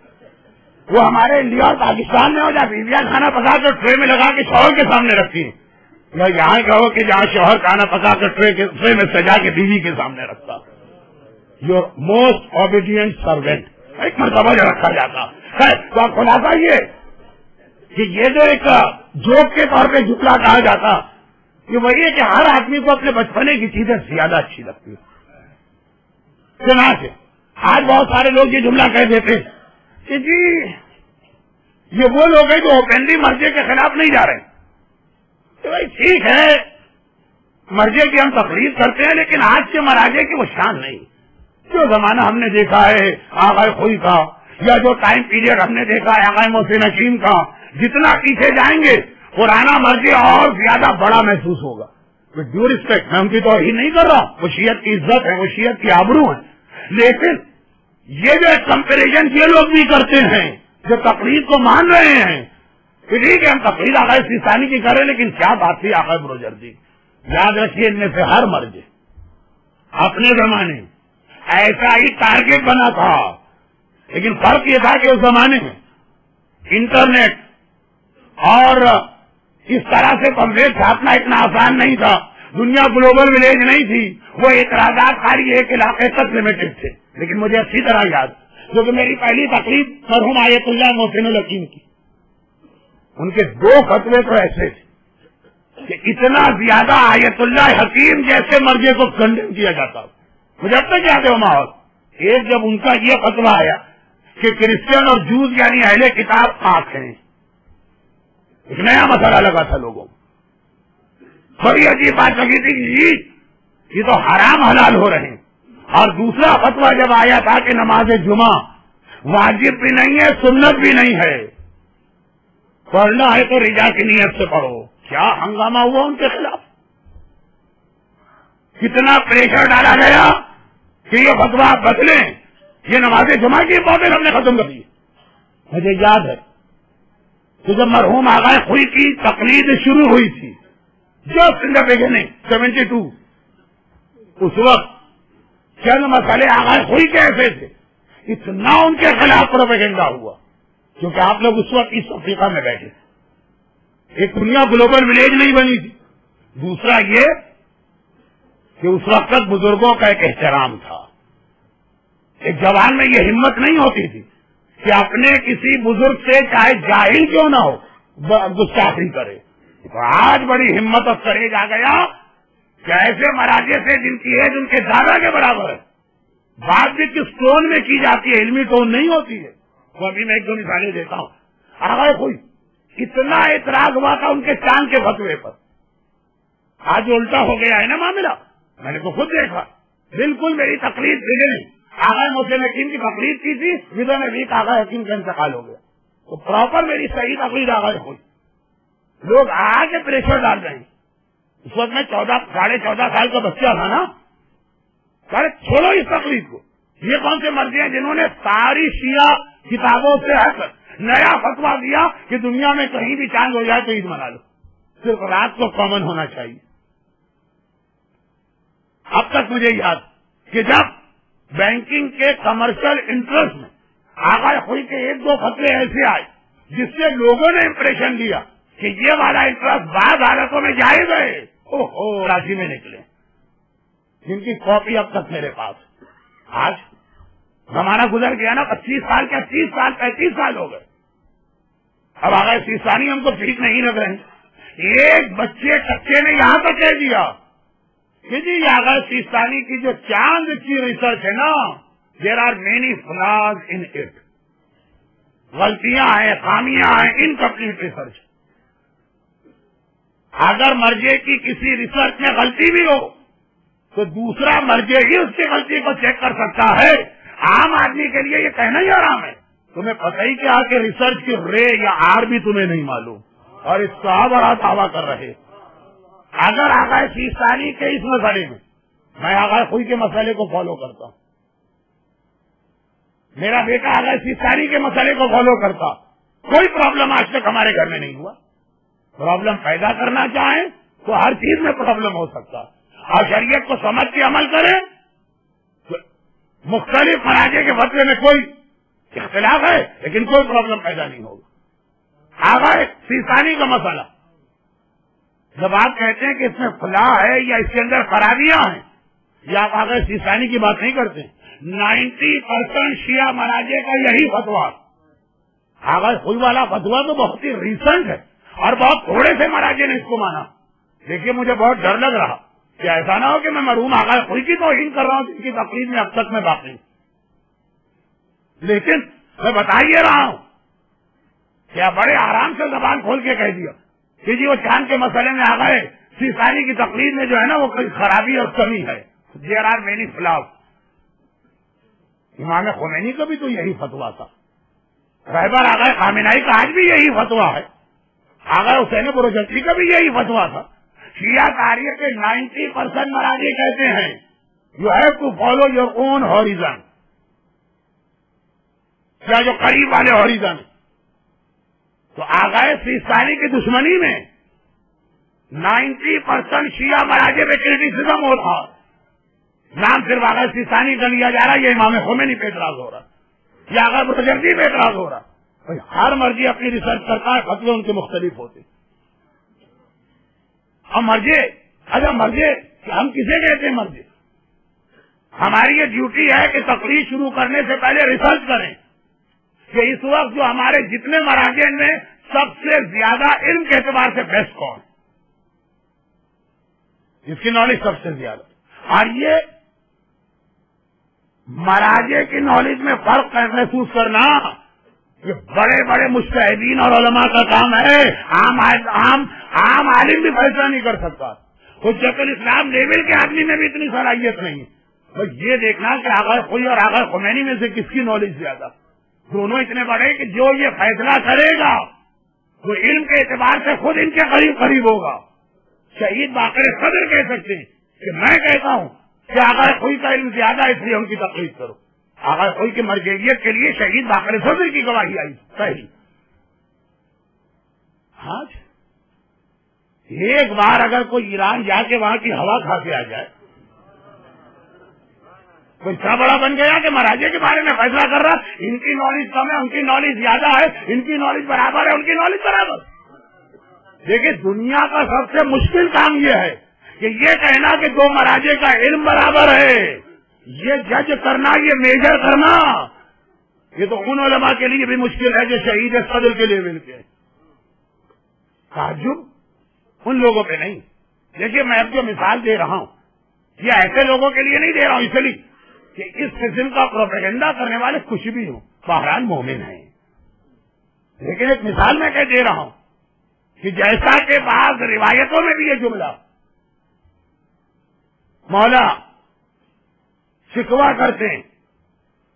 وہ ہمارے انڈیا اور پاکستان میں ہو جا بیویاں کھانا پکا کر ٹرے میں لگا کے شوہر کے سامنے رکھتی ہیں, یا یہاں کہو کہ جہاں شوہر کھانا پکا کر ٹرے کے ٹرے میں سجا کے بیوی کے سامنے رکھتا. یور موسٹ اوبیڈینٹ سروینٹ ایک مرتبہ جو رکھا جاتا. تو خلاصہ یہ کہ یہ جو ایک جوک کے طور پہ جھکلا کہا جاتا کہ وہی ہے کہ ہر آدمی کو اپنے بچپنے کی چیزیں زیادہ اچھی لگتی ہے. چنانچہ آج بہت سارے لوگ یہ جملہ کہہ دیتے کہ جی یہ وہ لوگ ہیں جو اوپنلی مرضے کے خلاف نہیں جا رہے. کہ بھائی ٹھیک ہے مرضے کی ہم تقریر کرتے ہیں, لیکن آج کے مراجے کی وہ شان نہیں. جو زمانہ ہم نے دیکھا ہے آغا خوئی کا, یا جو ٹائم پیریڈ ہم نے دیکھا ہے آغا محسن حکیم کا, جتنا پیچھے جائیں گے پرانا مرضی اور زیادہ بڑا محسوس ہوگا. ڈیو ریسپیکٹ, میں ان کی توہین نہیں کر رہا, وہ شیعت کی عزت ہے, وہ شیعت کی آبرو ہے, لیکن یہ جو کمپیریزن یہ لوگ بھی کرتے ہیں جو تقریر کو مان رہے ہیں کہ ٹھیک ہے ہم تقریر آغا سیستانی کی کریں, لیکن کیا بات تھی آغا بروجردی. یاد رکھیے ان میں سے ہر مرضی اپنے زمانے ایسا ہی ٹارگیٹ بنا تھا, لیکن فرق یہ تھا کہ اس زمانے میں انٹرنیٹ اور اس طرح سے پمفلیٹ چھاپنا اتنا آسان نہیں تھا, دنیا گلوبل ولیج نہیں تھی, وہ اعتراضات خالی ایک علاقے تک لمیٹڈ تھے. لیکن مجھے اچھی طرح یاد کیونکہ میری پہلی تقریب مرحوم آیت اللہ محسن الحکیم کی, ان کے دو فتوے تو ایسے تھے کہ اتنا زیادہ آیت اللہ حکیم جیسے مرضے کو کنڈیم کیا جاتا. مجھے اب تک یاد ہے وہ ماحول. ایک جب ان کا یہ فتوا آیا کہ کرسچن اور جوز یعنی اہل کتاب پاک ہیں, ایک نیا مسئلہ لگا تھا لوگوں کو, بڑی عجیب بات لگی تھی کہ یہ تو حرام حلال ہو رہے ہیں. اور دوسرا فتوا جب آیا تھا کہ نماز جمعہ واجب بھی نہیں ہے سنت بھی نہیں ہے, پڑھنا ہے تو رجا کی نیت سے پڑھو. کیا ہنگامہ ہوا ان کے خلاف, کتنا پریشر ڈالا گیا کہ یہ فتوا آپ بدلیں, یہ نماز جمعہ کی امپورٹنس ہم نے ختم کر دی. مجھے یاد ہے کہ جب مرحوم آغا خوئی کی تقلید شروع ہوئی تھی just in the beginning seventy two, اس وقت چند مسئلے آغا خوئی کے ایسے تھے, اتنا ان کے خلاف پروپیگنڈا ہوا کیونکہ آپ لوگ اس وقت اس افریقہ میں بیٹھے. ایک دنیا گلوبل ولیج نہیں بنی تھی, دوسرا یہ کہ اس وقت تک بزرگوں کا ایک احترام تھا. ایک جوان میں یہ ہمت نہیں ہوتی تھی کہ اپنے کسی بزرگ سے چاہے جاہل کیوں نہ ہو گستاخی کرے. آج بڑی ہمت اور کریج آ گیا کہ ایسے مراجے سے جن کی ایج ان کے دادا کے برابر ہے بات بھی کس ٹون میں کی جاتی ہے, علمی ٹون نہیں ہوتی ہے. وہ ابھی میں ایک دو مثالیں دیتا ہوں. آگے کوئی اتنا اعتراض ہوا تھا ان کے چاند کے فتوے پر, آج الٹا ہو گیا ہے نا معاملہ. میں نے تو خود دیکھا, بالکل میری تقریر بگڑی. آغا محسن حکیم کی تقریر کی تھی, ودوں میں بھی آغا حکیم کا انتقال ہو گیا, تو پراپر میری صحیح تقریر آغا ہوئی. لوگ آ کے پریشر ڈال رہے ہیں اس وقت میں چودہ ساڑھے چودہ سال کا بچہ تھا نا. سارے چھوڑو اس تقلید کو. یہ کون سے مرضی ہیں جنہوں نے ساری شیعہ کتابوں سے ہٹ کر نیا فتوا دیا کہ دنیا میں کہیں بھی چاند ہو جائے تو عید منا لو, صرف رات کو کامن ہونا چاہیے. اب تک مجھے یاد کہ جب بینکنگ کے کمرشل انٹرسٹ میں آغاز ہوئی کہ ایک دو فتوے ایسے آئے جس سے لوگوں نے امپریشن لیا کہ یہ والا انٹرسٹ بعض حالتوں میں جائز ہے, اوہ راضی میں نکلے, جن کی کاپی اب تک میرے پاس. آج زمانہ گزر گیا نا, پچیس سال کیا تیس سال پینتیس سال ہو گئے. اب آگے سیستانی ہم کو ٹھیک نہیں لگ رہے. ایک بچے کچے نے یہاں تک کہہ دیا کہ جی آگے سیستانی کی جو چاند کی ریسرچ ہے نا, there are many flaws in it, غلطیاں ہیں, خامیاں ہیں, انکمپلیٹ ریسرچ. اگر مرجے کی کسی ریسرچ میں غلطی بھی ہو تو دوسرا مرجے ہی اس کی غلطی کو چیک کر سکتا ہے. عام آدمی کے لیے یہ کہنا ہی آرام ہے. تمہیں پتہ ہی کیا کہ ریسرچ کی رے یا آر بھی تمہیں نہیں معلوم, اور اس کا بڑا دعویٰ کر رہے. اگر آغاز سیستانی کے اس مسئلے میں میں آغاز خوئی کے مسئلے کو فالو کرتا ہوں, میرا بیٹا آغاز سیستانی کے مسئلے کو فالو کرتا, کوئی پرابلم آج تک ہمارے گھر میں نہیں ہوا. پرابلم پیدا کرنا چاہیں تو ہر چیز میں پرابلم ہو سکتا, اور شریعت کو سمجھ کے عمل کریں. مختلف مراجع کے فتوے میں کوئی اختلاف ہے لیکن کوئی پرابلم پیدا نہیں ہوگا. آغاز سیستانی کا مسئلہ, جب آپ کہتے ہیں کہ اس میں فلاح ہے یا اس کے اندر خرابیاں ہیں, یا آپ آغاز سیستانی کی بات نہیں کرتے. نائنٹی پرسینٹ شیعہ مراجع کا یہی فتوا. آغاز خوئی والا فتوا تو بہت ہی ریسنٹ ہے اور بہت تھوڑے سے مراجع نے اس کو مانا. دیکھیے مجھے بہت ڈر لگ رہا کہ ایسا نہ ہو کہ میں مرحوم آغاز خوئی کی توہین کر رہا ہوں جس کی تقریر میں اب تک میں باقی. لیکن میں بتا ہی رہا ہوں کیا بڑے آرام سے زبان کھول کے کہہ دیا کہ جی وہ چاند کے مسئلے میں آغاز سیستانی کی تقریر میں جو ہے نا وہ کوئی خرابی اور کمی ہے. There are many flaws. امام خمینی کا بھی تو یہی فتوا تھا, رہبر آغاز خامنائی کا آج بھی یہی فتوا ہے, آغاز حسین بروجردی کا بھی یہی فتوا تھا. شیعہ تاریخ کے نائنٹی پرسینٹ مراجع کہتے ہیں you have to follow your own horizon, کیا جو قریب والے ہاریزن. تو آغاز سیستانی کی دشمنی میں نائنٹی پرسینٹ شیعہ مراجع پہ کرٹیسزم ہو رہا, نام صرف آغاز سیستانی کا لیا جا رہا, یہ امام خمینی پہ اعتراض ہو رہا, یہ آغاز بروجردی پہ اعتراض ہو رہا. ہر مرضی اپنی ریسرچ کرتا ہے, فتوے ان کے مختلف ہوتے. ہم مرجے اچھا مرجے ہم کسے کہتے ہیں مرجے؟ ہماری یہ ڈیوٹی ہے کہ تقریر شروع کرنے سے پہلے ریسرچ کریں کہ اس وقت جو ہمارے جتنے مراجع میں سب سے زیادہ علم کے اعتبار سے بیسٹ کون, جس کی نالج سب سے زیادہ. اور یہ مراجع کی نالج میں فرق محسوس کرنا یہ بڑے بڑے مجتہدین اور علماء کا کام ہے. عام عام عام عالم بھی فیصلہ نہیں کر سکتا. حجت الاسلام لیول کے آدمی میں بھی اتنی صلاحیت نہیں. بس یہ دیکھنا کہ آغاز خوئی اور آغاز خمینی میں سے کس کی نالج زیادہ. دونوں اتنے بڑے کہ جو یہ فیصلہ کرے گا وہ علم کے اعتبار سے خود ان کے قریب قریب ہوگا. شہید باقر صدر کہہ سکتے ہیں کہ میں کہتا ہوں کہ آغاز خوئی کا علم زیادہ اس لیے ان کی تقریر کرو. آغاز خوئی کی مرجعیت کے لیے شہید باقر صدر کی گواہی آئی. صحیح. آج ایک بار اگر کوئی ایران جا کے وہاں کی ہوا کھا کے آ جائے تو اتنا بڑا بن گیا کہ مراجع کے بارے میں فیصلہ کر رہا, ان کی نالج کم ہے, ان کی نالج زیادہ ہے, ان کی نالج برابر ہے, ان کی نالج برابر. دیکھیے دنیا کا سب سے مشکل کام یہ ہے کہ یہ کہنا کہ دو مراجع کا علم برابر ہے, یہ جج کرنا, یہ میجر کرنا, یہ تو ان علماء کے لیے بھی مشکل ہے جو شہید صدر کے لیول کے. تعجب ان لوگوں پہ نہیں. دیکھیے میں اب جو مثال دے رہا ہوں یہ ایسے لوگوں کے لیے نہیں دے رہا ہوں اس لیے کہ اس قسم کا پروپیگنڈا کرنے والے کچھ بھی ہوں, بہرحال مومن ہیں. لیکن ایک مثال میں کہہ دے رہا ہوں کہ جیسا کہ بعض روایتوں میں بھی یہ جملہ مولا شکوا کرتے ہیں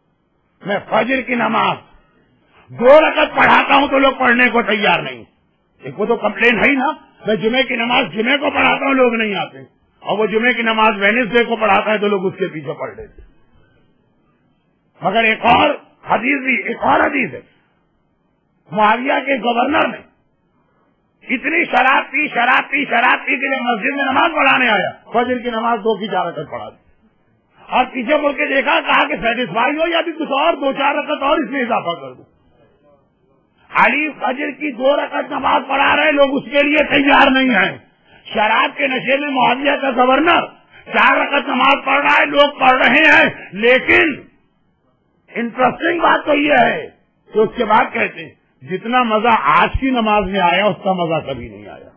میں فجر کی نماز دو رکعت پڑھاتا ہوں تو لوگ پڑھنے کو تیار نہیں, ایک وہ تو کمپلین ہے ہی نا، میں جمعے کی نماز جمعے کو پڑھاتا ہوں، لوگ نہیں آتے، اور وہ جمعے کی نماز وینسڈے کو پڑھاتا ہے تو لوگ اس کے پیچھے پڑھ لیتے۔ مگر ایک اور حدیث بھی ایک اور حدیث ہے، معاویہ کے گورنر نے اتنی شراب پی شراب پی شراب پی کے لیے مسجد میں نماز پڑھانے آیا، فجر کی نماز دو کی چار رکعت پڑھا دی، اور پیچھے مڑ کے دیکھا، کہا کہ سیٹسفائی ہو یا بھی کچھ اور دو چار رکعت اور اس میں اضافہ کر دو۔ علی فجر کی دو رکعت نماز پڑھا رہے، لوگ اس کے لیے تیار نہیں ہیں۔ شراب کے نشے میں معاویہ کا گورنر چار رکعت نماز پڑھ رہا ہے، لوگ پڑھ رہے ہیں، لیکن انٹرسٹنگ بات تو یہ ہے کہ اس کے بعد کہتے ہیں جتنا مزہ آج کی نماز میں آیا اس کا مزہ کبھی نہیں آیا۔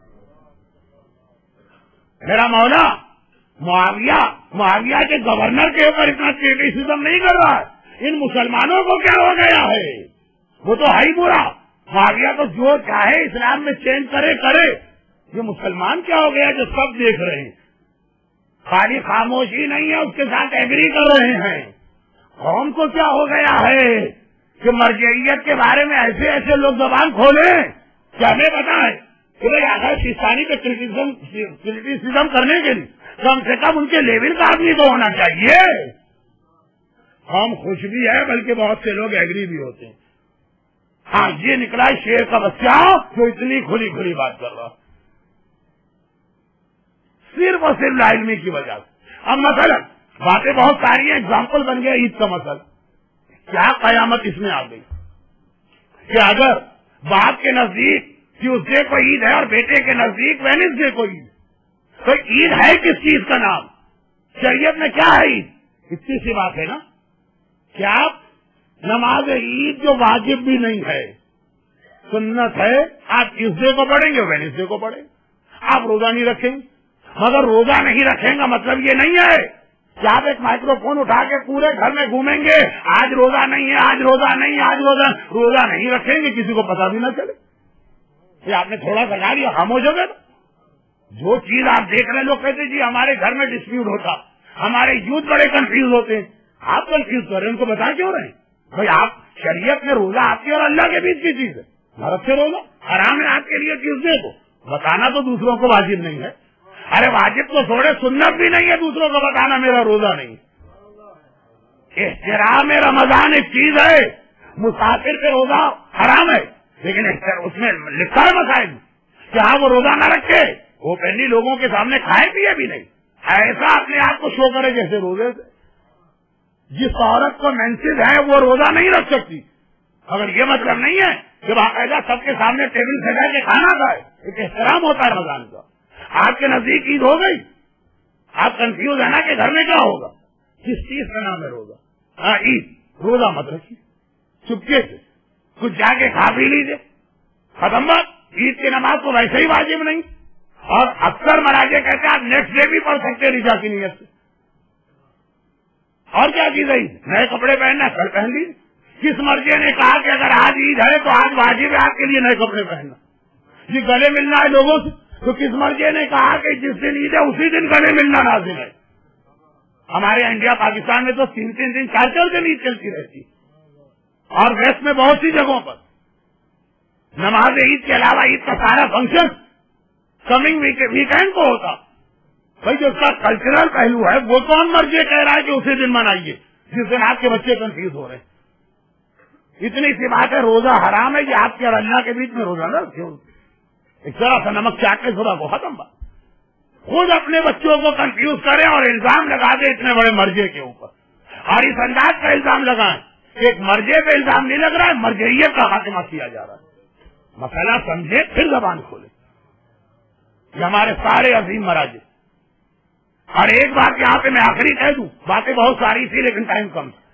میرا مولا معاویہ معاویہ کے گورنر کے اوپر اتنا کریٹیسزم نہیں کر رہا ہے، ان مسلمانوں کو کیا ہو گیا ہے، وہ تو ہے ہی برا، معاویہ تو جو چاہے اسلام میں چینج کرے کرے، یہ مسلمان کیا ہو گیا جو سب دیکھ رہے ہیں، خالی خاموشی نہیں ہے، اس کے ساتھ ایگری کر رہے ہیں۔ قوم کو کیا ہو گیا ہے کہ مرجعیت کے بارے میں ایسے ایسے لوگ زبان کھولیں کہ ہمیں پتا ہے کہ بھائی آخر سیستانی پہ کریٹیسزم کرنے کے لیے کم سے کم ان کے لیول کا آدمی تو ہونا چاہیے۔ قوم خوش بھی ہے، بلکہ بہت سے لوگ ایگری بھی ہوتے ہیں۔ ہاں، یہ نکلا شیر کا بچہ جو اتنی کھلی کھلی بات کر رہا، صرف اور صرف لا علمی کی وجہ سے۔ اب مثلا باتیں بہت ساری ہیں، اگزامپل بن گیا عید کا مسئلہ، کیا قیامت اس میں آ گئی کہ اگر باپ کے نزدیک ٹیوزڈے کو عید ہے اور بیٹے کے نزدیک وینسڈے کو عید، تو عید ہے کس چیز کا نام؟ شریعت میں کیا ہے عید؟ اتنی سی بات ہے نا، کیا نماز عید جو واجب بھی نہیں ہے، سنت ہے، آپ ٹیوزڈے کو پڑھیں گے وینسڈے کو پڑھیں گے، آپ روزہ نہیں رکھیں گے، مگر روزہ نہیں رکھیں گا مطلب یہ نہیں ہے کہ آپ ایک مائکرو فون اٹھا کے پورے گھر میں گھومیں گے، آج روزہ نہیں ہے، آج روزہ نہیں ہے، آج روزہ روزہ نہیں رکھیں گے، کسی کو پتا بھی نہ چلے، یہ آپ نے تھوڑا سا گا لیا، خاموش ہو گئے۔ جو چیز آپ دیکھ رہے، لوگ کہتے جی ہمارے گھر میں ڈسپیوٹ ہوتا، ہمارے یوتھ بڑے کنفیوز ہوتے ہیں، آپ کنفیوز کر رہے ہیں، ان کو بتا کیوں رہے ہیں؟ بھائی آپ شریعت میں روزہ آپ کے اور اللہ کے بیچ کی چیز ہے، نہ رکھے روزہ، حرام ہے آپ کے لیے ٹیوزڈے کو، بتانا تو دوسروں کو واجب نہیں ہے، ارے واجب تو چھوڑے، سنت بھی نہیں ہے دوسروں کو بتانا میرا روزہ نہیں۔ احترام رمضان ایک چیز ہے، مسافر پہ روزہ حرام ہے، لیکن اس میں لکھا ہے مسائل کہ ہاں وہ روزہ نہ رکھے، وہ پہلی لوگوں کے سامنے کھائے پیے بھی نہیں، ایسا اپنے آپ کو شو کرے جیسے روزے سے۔ جس عورت کو مینسز ہے وہ روزہ نہیں رکھ سکتی، اگر یہ مطلب نہیں ہے کہ باقاعدہ سب کے سامنے ٹیبل سجا کے کھانا کھائے، ایک احترام ہوتا ہے رمضان کا۔ آپ کے نزدیک عید ہو گئی، آپ کنفیوز ہے نا کہ گھر میں کیا ہوگا، کس چیز کا نام ہے روزہ؟ ہاں عید، روزہ مت رکھیے، چپکے سے کچھ جا کے کھا پی لیجیے، ختم بات۔ عید کی نماز تو ویسے ہی واجب نہیں، اور اکثر مراجے کہتے ہیں آپ نیکسٹ ڈے بھی پڑھ سکتے رجا کی نیت سے۔ اور کیا چیز ہے عید؟ نئے کپڑے پہننا، کل پہن لیجیے۔ کس مرجے نے کہا کہ اگر آج عید ہے تو آج واجب ہے آپ کے لیے نئے کپڑے پہننا؟ جی گلے ملنا ہے لوگوں سے، تو کس مرجے نے کہا کہ جس دن عید ہے اسی دن گلے ملنا لازم ہے؟ ہمارے انڈیا پاکستان میں تو تین تین دن چار چار دن عید چلتی رہتی، اور ویسٹ میں بہت سی جگہوں پر نماز عید کے علاوہ عید کا سارا فنکشن کمنگ ویکینڈ کو ہوتا۔ بھائی جو اس کا کلچرل پہلو ہے وہ کون مرجے کہہ رہا ہے کہ اسی دن منائیے جس دن آپ کے بچے کنفیوز ہو رہے ہیں؟ اتنی سی بات ہے، روزہ حرام ہے، یہ آپ کے اور اللہ کے بیچ میں روزہ نہ رکھے، ایک طرح سے نمک چاٹ کے صبح کو ختم بات۔ خود اپنے بچوں کو کنفیوز کریں اور الزام لگا دیں اتنے بڑے مرجے کے اوپر، اور اس انداز کا الزام لگائیں کہ ایک مرجے پہ الزام نہیں لگ رہا ہے، مرجعیت کا خاتمہ کیا جا رہا ہے۔ مسئلہ سمجھے پھر زبان کھولے، یہ ہمارے سارے عظیم مراجع۔ اور ایک بات یہاں پہ میں آخری کہہ دوں، باتیں بہت ساری تھی لیکن ٹائم کم تھا۔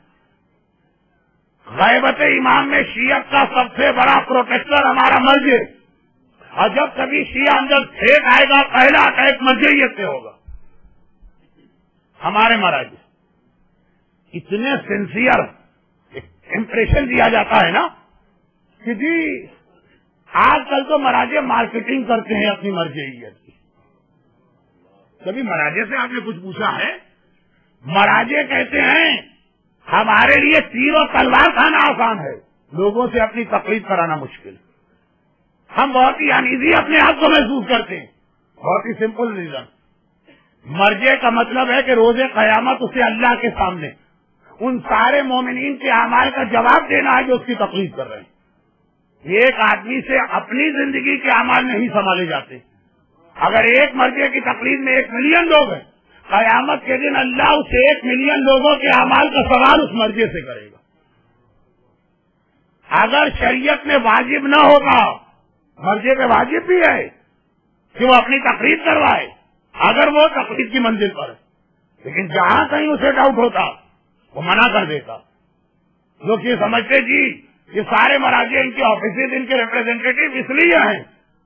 غیبت امام میں شیعت کا سب سے بڑا پروٹیکٹر ہمارا مرجع، اور جب کبھی شیعہ اندر پھینک آئے گا پہلا اٹیک مرجعیت سے ہوگا۔ ہمارے مراجع اتنے سنسیئر امپریشن دیا جاتا ہے نا کہ جی آج کل تو مراجع مارکیٹنگ کرتے ہیں اپنی مرجعیت کی۔ کبھی مراجع سے آپ نے کچھ پوچھا ہے؟ مراجع کہتے ہیں ہمارے لیے تیر اور تلوار کھانا آسان ہے، لوگوں سے اپنی تقلید کرانا مشکل۔ ہم بہت ہی انیزی اپنے آپ کو محسوس کرتے ہیں. بہت ہی سمپل ریزن. مرجے کا مطلب ہے کہ روز قیامت اسے اللہ کے سامنے ان سارے مومنین کے اعمال کا جواب دینا ہے جو اس کی تقلید کر رہے ہیں. ایک آدمی سے اپنی زندگی کے اعمال نہیں سنبھالے جاتے. اگر ایک مرجے کی تقلید میں ایک ملین لوگ ہیں، قیامت کے دن اللہ اس ایک ملین لوگوں کے اعمال کا سوال اس مرجے سے کرے گا. اگر شریعت میں واجب نہ ہوگا، مرجے پہ واجب بھی ہے کہ وہ اپنی تقلید کروائے اگر وہ تقلید کی منزل پر ہے، لیکن جہاں کہیں اسے ڈاؤٹ ہوتا وہ منع کر دیتا. لوگ یہ سمجھتے جی یہ سارے مراجع ان کے آفیسز ان کے ریپرزینٹیٹو اس لیے ہیں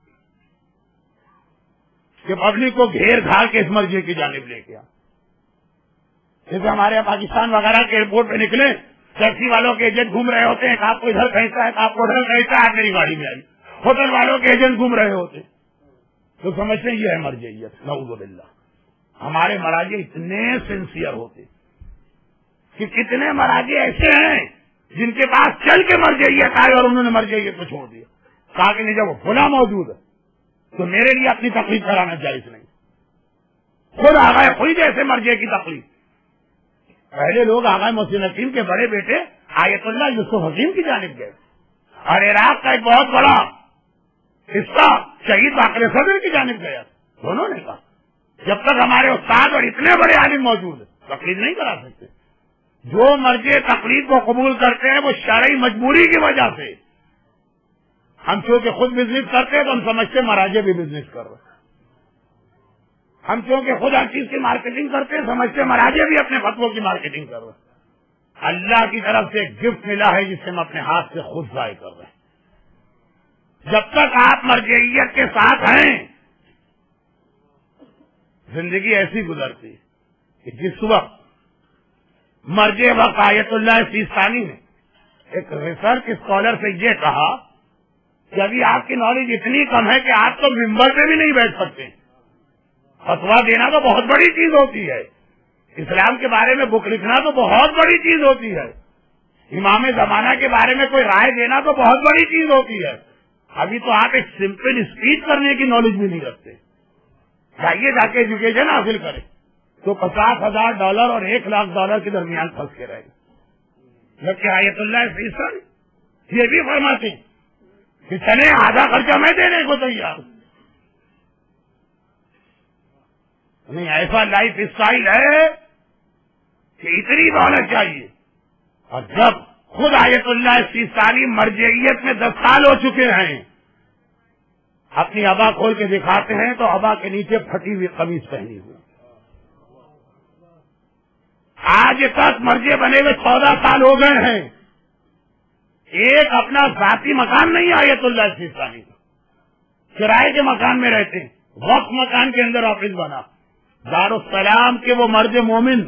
کہ پبلک کو گھیر گھار کے اس مرجے کی جانب لے کے آ. جیسے ہمارے یہاں پاکستان وغیرہ کے ایئرپورٹ پہ نکلے، ٹیکسی والوں کے ایجنٹ گھوم رہے ہوتے ہیں کہ آپ کو ادھر کھینچتا ہے، آپ کو ادھر کھینچتا ہے، آپ میری گاڑی میں آئی. ہوٹل والوں کے ایجنٹ گھوم رہے ہوتے تو سمجھتے ہیں یہ ہے مرجعیت. نعوذ باللہ. ہمارے مراجع اتنے سنسیئر ہوتے کہ کتنے مراجع ایسے ہیں جن کے پاس چل کے مرجعیت آئے اور انہوں نے مرجعیت کو چھوڑ دیا. کہا کہ نہیں جب وہ کھلا موجود ہے تو میرے لیے اپنی تقلید کرانا جائز نہیں. خود آگاہ کوئی جیسے مرجع کی تقلید. پہلے لوگ آغا محسن حکیم کے بڑے بیٹے آیت اللہ یوسف حکیم کی جانب گئے اور عراق کا ایک بہت بڑا حصہ شہید باقر صدر کی جانب گیا. دونوں نے کہا جب تک ہمارے استاد اور اتنے بڑے عالم موجود ہیں تقلید نہیں کرا سکتے. جو مرجع تقلید کو قبول کرتے ہیں وہ شرعی مجبوری کی وجہ سے. ہم چونکہ خود بزنس کرتے ہیں تو ہم سمجھتے مراجع بھی بزنس کر رہے ہیں. ہم چونکہ خود ہر چیز کی مارکیٹنگ کرتے ہیں سمجھتے مراجع بھی اپنے فتووں کی مارکیٹنگ کر رہے ہیں. اللہ کی طرف سے ایک گفٹ ملا ہے جسے ہم اپنے ہاتھ سے خود ضائع کر رہے ہیں. جب تک آپ مرجعیت کے ساتھ ہیں زندگی ایسی گزرتی کہ جس وقت مرجع وقت آیت اللہ سیستانی نے ایک ریسرچ اسکالر سے یہ کہا کہ ابھی آپ کی نالج اتنی کم ہے کہ آپ تو ممبر پہ بھی نہیں بیٹھ سکتے. فتوا دینا تو بہت بڑی چیز ہوتی ہے. اسلام کے بارے میں بک لکھنا تو بہت بڑی چیز ہوتی ہے. امام زمانہ کے بارے میں کوئی رائے دینا تو بہت بڑی چیز ہوتی ہے. ابھی تو آپ ایک سمپل اسپیچ کرنے کی نالج بھی نہیں رکھتے. جائیے جا کے ایجوکیشن حاصل کریں تو پچاس ہزار ڈالر اور ایک لاکھ ڈالر کے درمیان پھنس کے رہے گا. جبکہ آیت اللہ فیصد یہ بھی فرماتے کہ چلے آدھا خرچہ میں دینے کو تیار ہوں. نہیں ایسا لائف اسٹائل ہے کہ اتنی دولت چاہیے. اور جب خود آیت اللہ سیستانی مرجعیت میں دس سال ہو چکے ہیں اپنی ابا کھول کے دکھاتے ہیں تو ابا کے نیچے پھٹی ہوئی قمیض پہنی ہوئی. آج تک مرجع بنے ہوئے چودہ سال ہو گئے ہیں. ایک اپنا ذاتی مکان نہیں آیت اللہ سیستانی کا. کرائے کے مکان میں رہتے ہیں. وقت مکان کے اندر آفس بنا. دارالسلام کے وہ مرد مومن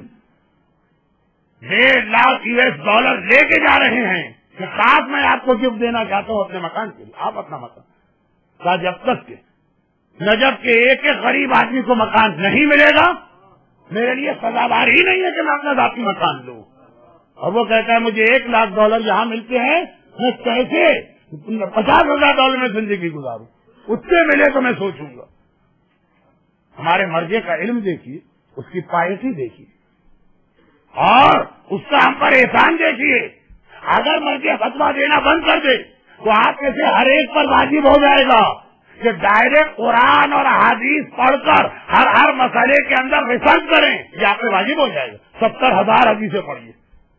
ڈیڑھ لاکھ یو ایس ڈالر لے کے جا رہے ہیں کہ خاص میں آپ کو گفٹ دینا چاہتا ہوں اپنے مکان کے لیے. آپ اپنا مکان کا جب تک کہ نجب کے ایک ایک غریب آدمی کو مکان نہیں ملے گا میرے لیے سزاوار ہی نہیں ہے کہ میں اپنا ذاتی مکان لوں. اور وہ کہتا ہے مجھے ایک لاکھ ڈالر یہاں ملتے ہیں میں کیسے پچاس ہزار ڈالر میں زندگی گزاروں. اس سے ملے تو میں سوچوں گا. ہمارے مرجع کا علم دیکھیے، اس کی پائیسی دیکھیے اور اس کا ہم پر احسان دیکھیے. اگر مرجع فتوا دینا بند کر دے تو آپ میں سے ہر ایک پر واجب ہو جائے گا کہ ڈائریکٹ قرآن اور حدیث پڑھ کر ہر ہر مسئلے کے اندر ریسرچ کریں. یہ آپ پہ واجب ہو جائے گا. ستر ہزار حدیثیں پڑھیے.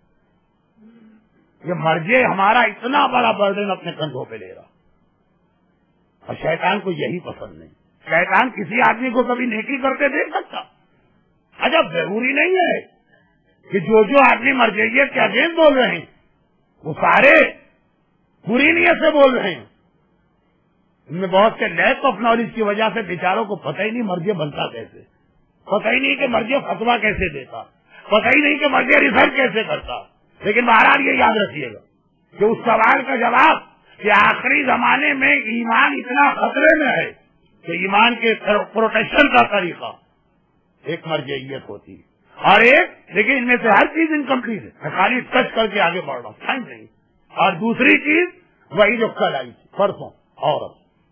یہ مرجع ہمارا اتنا بڑا برڈن اپنے کندھوں پہ لے رہا اور شیطان کو یہی پسند نہیں. شیطان کسی آدمی کو کبھی نیکی کرتے دیکھ سکتا. اچھا ضروری نہیں ہے کہ جو جو آدمی مرجعیت کے اگینسٹ بول رہے ہیں وہ سارے بری نیت سے بول رہے ہیں. ان میں بہت سے لیک آف نالج کی وجہ سے بیچاروں کو پتہ ہی نہیں مرجع بنتا کیسے، پتہ ہی نہیں کہ مرجع فتوا کیسے دیتا، پتہ ہی نہیں کہ مرجع ریسرچ کیسے کرتا. لیکن بہرحال یہ یاد رکھیے گا کہ اس سوال کا جواب کہ آخری زمانے میں ایمان اتنا خطرے میں ہے کہ ایمان کے پروٹیکشن کا طریقہ ایک مرجعیت ہوتی ہے اور ایک لیکن ان میں سے ہر چیز انکمپلیٹ ہے. میں خالی ٹچ کر کے آگے بڑھ رہا ہوں ٹائم نہیں. اور دوسری چیز وہی جو کل آئی تھی پرسوں عورت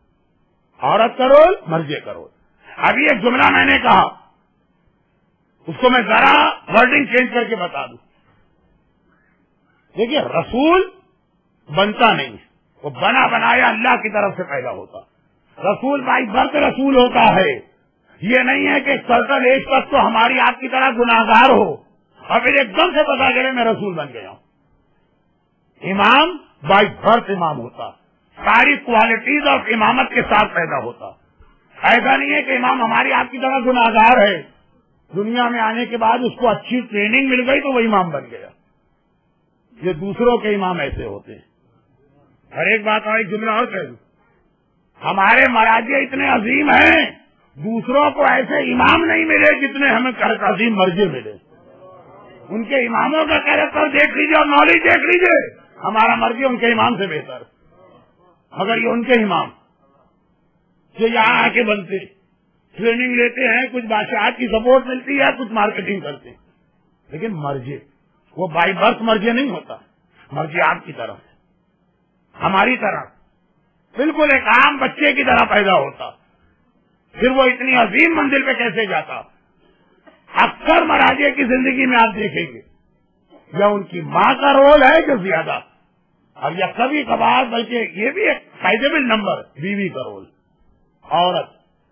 عورت کا رول، مرجے کا رول. ابھی ایک جملہ میں نے کہا، اس کو میں ذرا ورڈنگ چینج کر کے بتا دوں. دیکھیے رسول بنتا نہیں، وہ بنا بنایا اللہ کی طرف سے پیدا ہوتا. رسول بائی برتھ رسول ہوتا ہے. یہ نہیں ہے کہ سرٹن ایج تک تو ہماری آپ کی طرح گناہگار ہو اور پھر ایک دم سے پتا چلے میں رسول بن گیا ہوں. امام بائی برتھ امام ہوتا، ساری کوالٹیز آف امامت کے ساتھ پیدا ہوتا. ایسا نہیں ہے کہ امام ہماری آپ کی طرح گناہگار ہے، دنیا میں آنے کے بعد اس کو اچھی ٹریننگ مل گئی تو وہ امام بن گیا. یہ دوسروں کے امام ایسے ہوتے ہیں. ہر ایک بات اور ایک جملہ اور کہہ دوں، ہمارے مراجع اتنے عظیم ہیں، دوسروں کو ایسے امام نہیں ملے جتنے ہمیں عظیم مرجع ملے. ان کے اماموں کا کیریکٹر دیکھ لیجیے اور نالج دیکھ لیجیے، ہمارا مرجع ان کے امام سے بہتر. مگر یہ ان کے امام جو یہاں آ کے بنتے، ٹریننگ لیتے ہیں، کچھ بادشاہت کی سپورٹ ملتی ہے، کچھ مارکیٹنگ کرتے ہیں، لیکن مرجع وہ بائی برتھ مرجع نہیں ہوتا. مرجع آپ کی طرح ہماری طرح بالکل ایک عام بچے کی طرح پیدا ہوتا. پھر وہ اتنی عظیم منزل پہ کیسے جاتا؟ اکثر مراجع کی زندگی میں آپ دیکھیں گے یا ان کی ماں کا رول ہے جو زیادہ، اور یا کبھی کبھار بلکہ یہ بھی ایک سائزیبل نمبر بیوی کا رول. عورت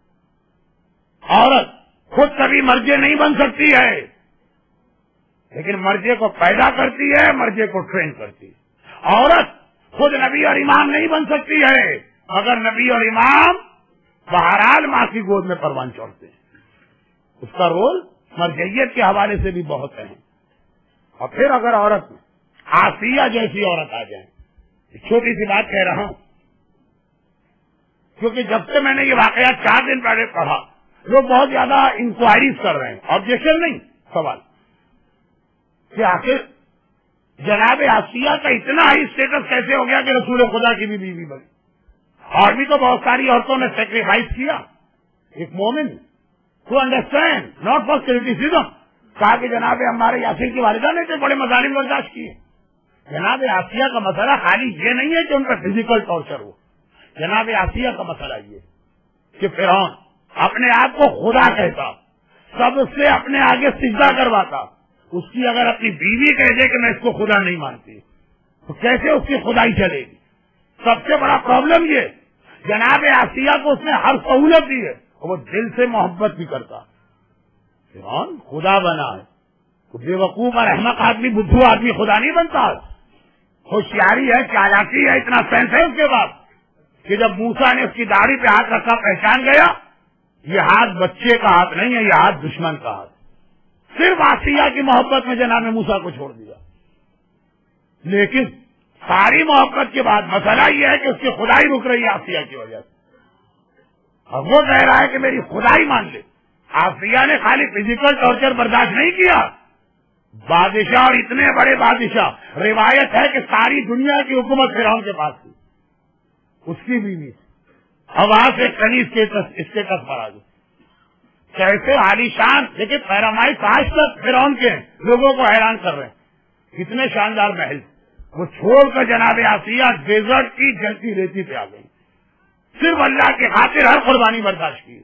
عورت خود کبھی مرجع نہیں بن سکتی ہے، لیکن مرجع کو پیدا کرتی ہے، مرجع کو ٹرین کرتی ہے. عورت خود نبی اور امام نہیں بن سکتی ہے، مگر نبی اور امام بہرحال ماں کی گود میں پروان چڑھتے ہیں. اس کا رول مرجعیت کے حوالے سے بھی بہت اہم. اور پھر اگر عورت میں آسیہ جیسی عورت آ جائے، چھوٹی سی بات کہہ رہا ہوں کیونکہ جب سے میں نے یہ واقعات چار دن پہلے پڑھا، لوگ بہت زیادہ انکوائریز کر رہے ہیں. آبجیکشن نہیں، سوال کہ آخر جناب آسیہ کا اتنا ہائی اسٹیٹس کیسے ہو گیا کہ رسول خدا کی بھی بیوی بنی؟ اور بھی تو بہت ساری عورتوں نے سیکریفائس کیا. ایک moment to understand not for criticism کہا کہ جناب ہمارے یاسر کی والدہ نے بڑے مظالم برداشت کیے. جناب آسیہ کا مسئلہ خالی یہ نہیں ہے کہ ان کا فزیکل ٹارچر ہو. جناب آسیہ کا مسئلہ یہ کہ فرعون اپنے آپ کو خدا کہتا، سب سے اپنے آگے سجدہ کرواتا، اس کی اگر اپنی بیوی کہہ دے کہ میں اس کو خدا نہیں مانتی تو کیسے اس کی خدائی چلے گی؟ سب سے بڑا پرابلم یہ، جناب آسیہ کو اس نے ہر سہولت دی ہے اور وہ دل سے محبت بھی کرتا. فرعون خدا بنا ہے تو بے وقوف اور احمق آدمی، بدھو آدمی خدا نہیں بنتا. ہوشیاری ہے، چالاکی ہے، اتنا سینس ہے اس کے بعد کہ جب موسیٰ نے اس کی داڑھی پہ ہاتھ رکھا پہچان گیا یہ ہاتھ بچے کا ہاتھ نہیں ہے، یہ ہاتھ دشمن کا ہاتھ. صرف آسیہ کی محبت میں جناب موسیٰ کو چھوڑ دیا. لیکن ساری محبت کے بعد مسئلہ یہ ہے کہ اس کی خدائی رک رہی ہے آسیہ کی وجہ سے. اور وہ کہہ رہا ہے کہ میری خدائی مان لے. آسیہ نے خالی فزیکل ٹارچر برداشت نہیں کیا، بادشاہ اور اتنے بڑے بادشاہ، روایت ہے کہ ساری دنیا کی حکومت فرعون کے پاس تھی، اس کی بیوی ہوا سے کہیں اسٹیٹس پر آ گئی. کیسے عالیشان، لیکن پیرامائٹ آج تک فرعون کے لوگوں کو حیران کر رہے ہیں. اتنے شاندار محل وہ چھوڑ کر جناب آسیہ ڈیزرٹ کی جلتی ریتی پہ آ گئی. صرف اللہ کی خاطر ہر قربانی برداشت کی.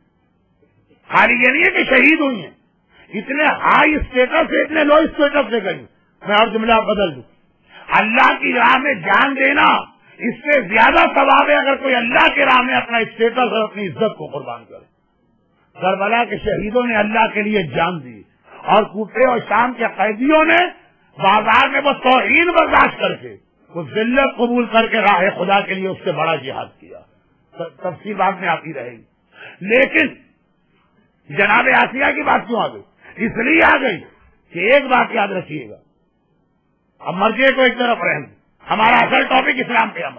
خالی یہ نہیں ہے کہ شہید ہوئی ہیں، اتنے ہائی اسٹیٹس سے اتنے لو اسٹیٹس سے گئی. میں اور جملہ بدل دوں، اللہ کی راہ میں جان دینا اس سے زیادہ ثواب ہے اگر کوئی اللہ کی راہ میں اپنا اسٹیٹس اور اپنی عزت کو قربان کرے. کربلا کے شہیدوں نے اللہ کے لیے جان دی اور کوفے اور شام کے قیدیوں نے بازار میں وہ توہین برداشت کر کے وہ ذلت قبول کر کے راہ خدا کے لیے اس سے بڑا جہاد کیا. تفصیل بعد میں آتی رہے گی. لیکن جناب آسیہ کی بات کیوں آ گئی؟ اس لیے آ گئی کہ ایک بات یاد رکھیے گا، اب مرجے کو ایک طرف رہنے، ہمارا اصل ٹاپک اسلام قیامت.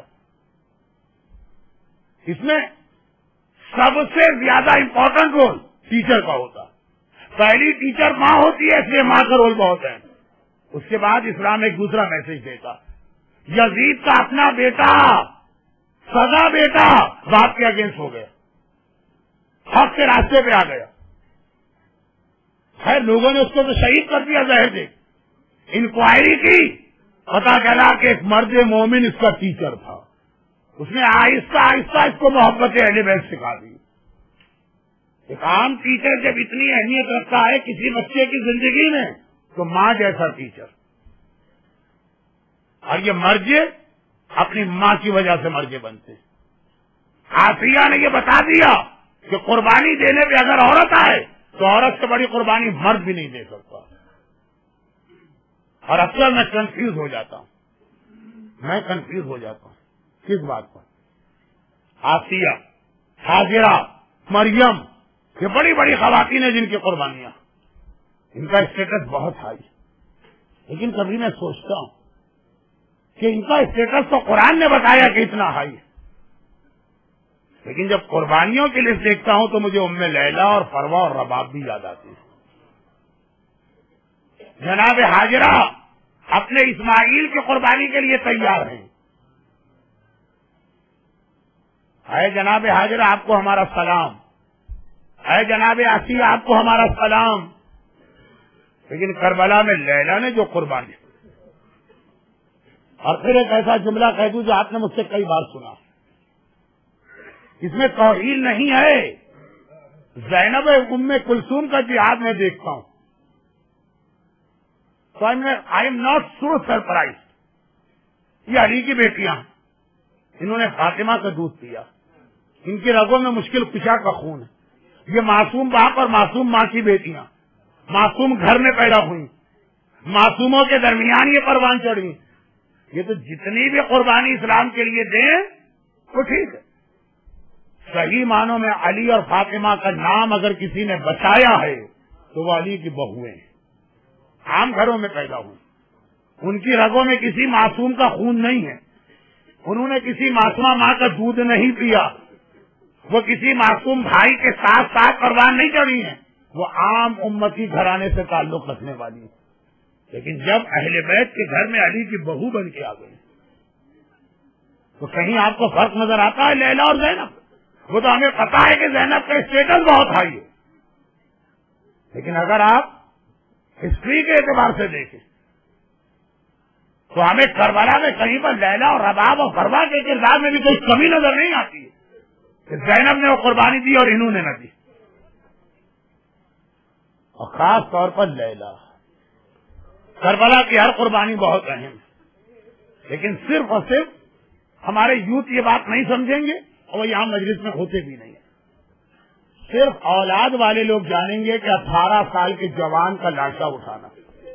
اس میں سب سے زیادہ امپورٹنٹ رول ٹیچر کا ہوتا. پہلی ٹیچر ماں ہوتی ہے، اس لیے ماں کا رول بہت ہے. اس کے بعد اسلام ایک دوسرا میسج دیتا. یزید کا اپنا بیٹا، سگا بیٹا باپ کے اگینسٹ ہو گیا، حق کے راستے پہ آ گیا. خیر لوگوں نے اس کو تو شہید کر دیا ظاہر سے. انکوائری کی، پتا چلا کہ ایک مرد مومن اس کا ٹیچر تھا. اس نے آہستہ آہستہ اس کو محبت اہل بیت سکھا دی. ایک عام ٹیچر جب اتنی اہمیت رکھتا ہے کسی بچے کی زندگی میں تو ماں جیسا ٹیچر. اور یہ مرجے اپنی ماں کی وجہ سے مرجے بنتے ہیں. آسیہ نے یہ بتا دیا کہ قربانی دینے پہ اگر عورت آئے تو عورت سے بڑی قربانی مرد بھی نہیں دے سکتا. اور اکثر میں کنفیوز ہو جاتا ہوں میں کنفیوز ہو جاتا ہوں کس بات پر. آسیہ، حاجرہ، مریم، یہ بڑی بڑی خواتین ہیں جن کی قربانیاں، ان کا اسٹیٹس بہت ہائی. لیکن کبھی میں سوچتا ہوں کہ ان کا اسٹیٹس تو قرآن نے بتایا کہ اتنا ہائی ہے، لیکن جب قربانیوں کی لسٹ دیکھتا ہوں تو مجھے ام لیلا اور فروا اور رباب بھی یاد آتے ہیں. جناب حاجرہ اپنے اسماعیل کی قربانی کے لیے تیار ہیں. اے جناب حاجرہ آپ کو ہمارا سلام، اے جناب آسیہ آپ کو ہمارا سلام. لیکن کربلا میں لیلا نے جو قربانی، اور پھر ایک ایسا جملہ کہہ دوں جو آپ نے مجھ سے کئی بار سنا، اس میں توہین نہیں ہے. زینب ام کلثوم کا جہاد میں دیکھتا ہوں تو I am not so surprised. یہ علی کی بیٹیاں، انہوں نے فاطمہ کا دودھ پیا، ان کی رگوں میں مشکل کشا کا خون ہے. یہ معصوم باپ اور معصوم ماں کی بیٹیاں معصوم گھر میں پیدا ہوئی، معصوموں کے درمیان یہ پروان چڑھی. یہ تو جتنی بھی قربانی اسلام کے لیے دیں وہ ٹھیک ہے. صحیح معنوں میں علی اور فاطمہ کا نام اگر کسی نے بچایا ہے تو وہ علی کی بہویں ہیں، عام گھروں میں پیدا ہوئی. ان کی رگوں میں کسی معصوم کا خون نہیں ہے، انہوں نے کسی معصومہ ماں کا دودھ نہیں پیا، وہ کسی معصوم بھائی کے ساتھ ساتھ پروان نہیں چڑھی ہیں، وہ عام امتی گھرانے سے تعلق رکھنے والی ہے. لیکن جب اہل بیت کے گھر میں علی کی بہو بن کے آ گئی تو کہیں آپ کو فرق نظر آتا ہے لیلا اور زینب؟ وہ تو ہمیں پتا ہے کہ زینب کا اسٹیٹس بہت ہائی ہے، لیکن اگر آپ ہسٹری کے اعتبار سے دیکھیں تو ہمیں کربلا میں کہیں پر لیلا اور رباب اور فروا کے کردار میں بھی کوئی کمی نظر نہیں آتی ہے کہ زینب نے وہ قربانی دی اور انہوں نے نہ دی. اور خاص طور پر لیلا. کربلا کی ہر قربانی بہت اہم ہے، لیکن صرف اور صرف ہمارے یوتھ یہ بات نہیں سمجھیں گے اور وہ یہاں مجلس میں ہوتے بھی نہیں. صرف اولاد والے لوگ جانیں گے کہ اٹھارہ سال کے جوان کا لاشا اٹھانا.